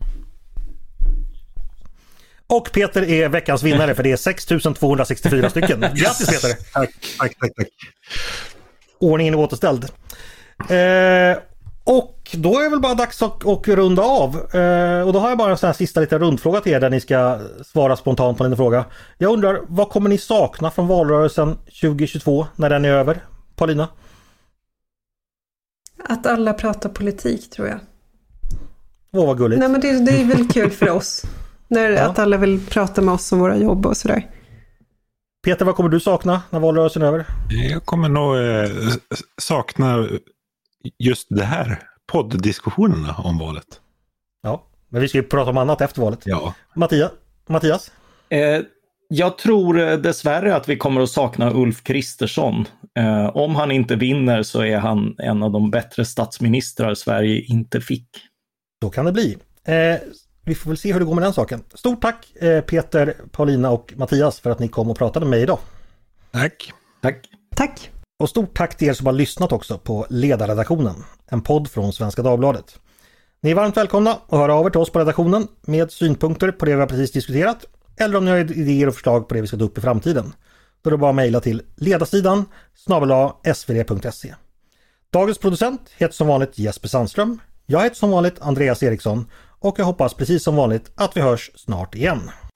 Och Peter är veckans vinnare, för det är sex tusen tvåhundrasextiofyra stycken. Grattis Peter! Tack, tack, tack, tack. Ordningen är återställd. Eh, och då är det väl bara dags att och runda av. Eh, och då har jag bara en sån här sista liten rundfråga till er där ni ska svara spontant på en fråga. Jag undrar, vad kommer ni sakna från valrörelsen tjugo tjugotvå när den är över? Paulina? Att alla pratar politik, tror jag. Åh, vad gulligt. Nej, men det, det är väl kul för oss. När, Ja. Att alla vill prata med oss om våra jobb och sådär. Peter, vad kommer du sakna när valrörelsen är över? Jag kommer nog eh, sakna just det här, podddiskussionerna om valet. Ja, men vi ska ju prata om annat efter valet. Ja. Mattias? Mattias? Eh, jag tror eh, dessvärre att vi kommer att sakna Ulf Kristersson. Eh, om han inte vinner så är han en av de bättre statsministrar Sverige inte fick. Då kan det bli. Eh, vi får väl se hur det går med den saken. Stort tack eh, Peter, Paulina och Mattias för att ni kom och pratade med mig idag. Tack. Tack. Tack. Och stort tack till er som har lyssnat också på Ledarredaktionen, en podd från Svenska Dagbladet. Ni är varmt välkomna att höra av er till oss på redaktionen med synpunkter på det vi har precis diskuterat, eller om ni har idéer och förslag på det vi ska ta upp i framtiden. Då är det bara att mejla till ledarsidan snabel-a s v d punkt se. Dagens producent heter som vanligt Jesper Sandström. Jag heter som vanligt Andreas Eriksson och jag hoppas precis som vanligt att vi hörs snart igen.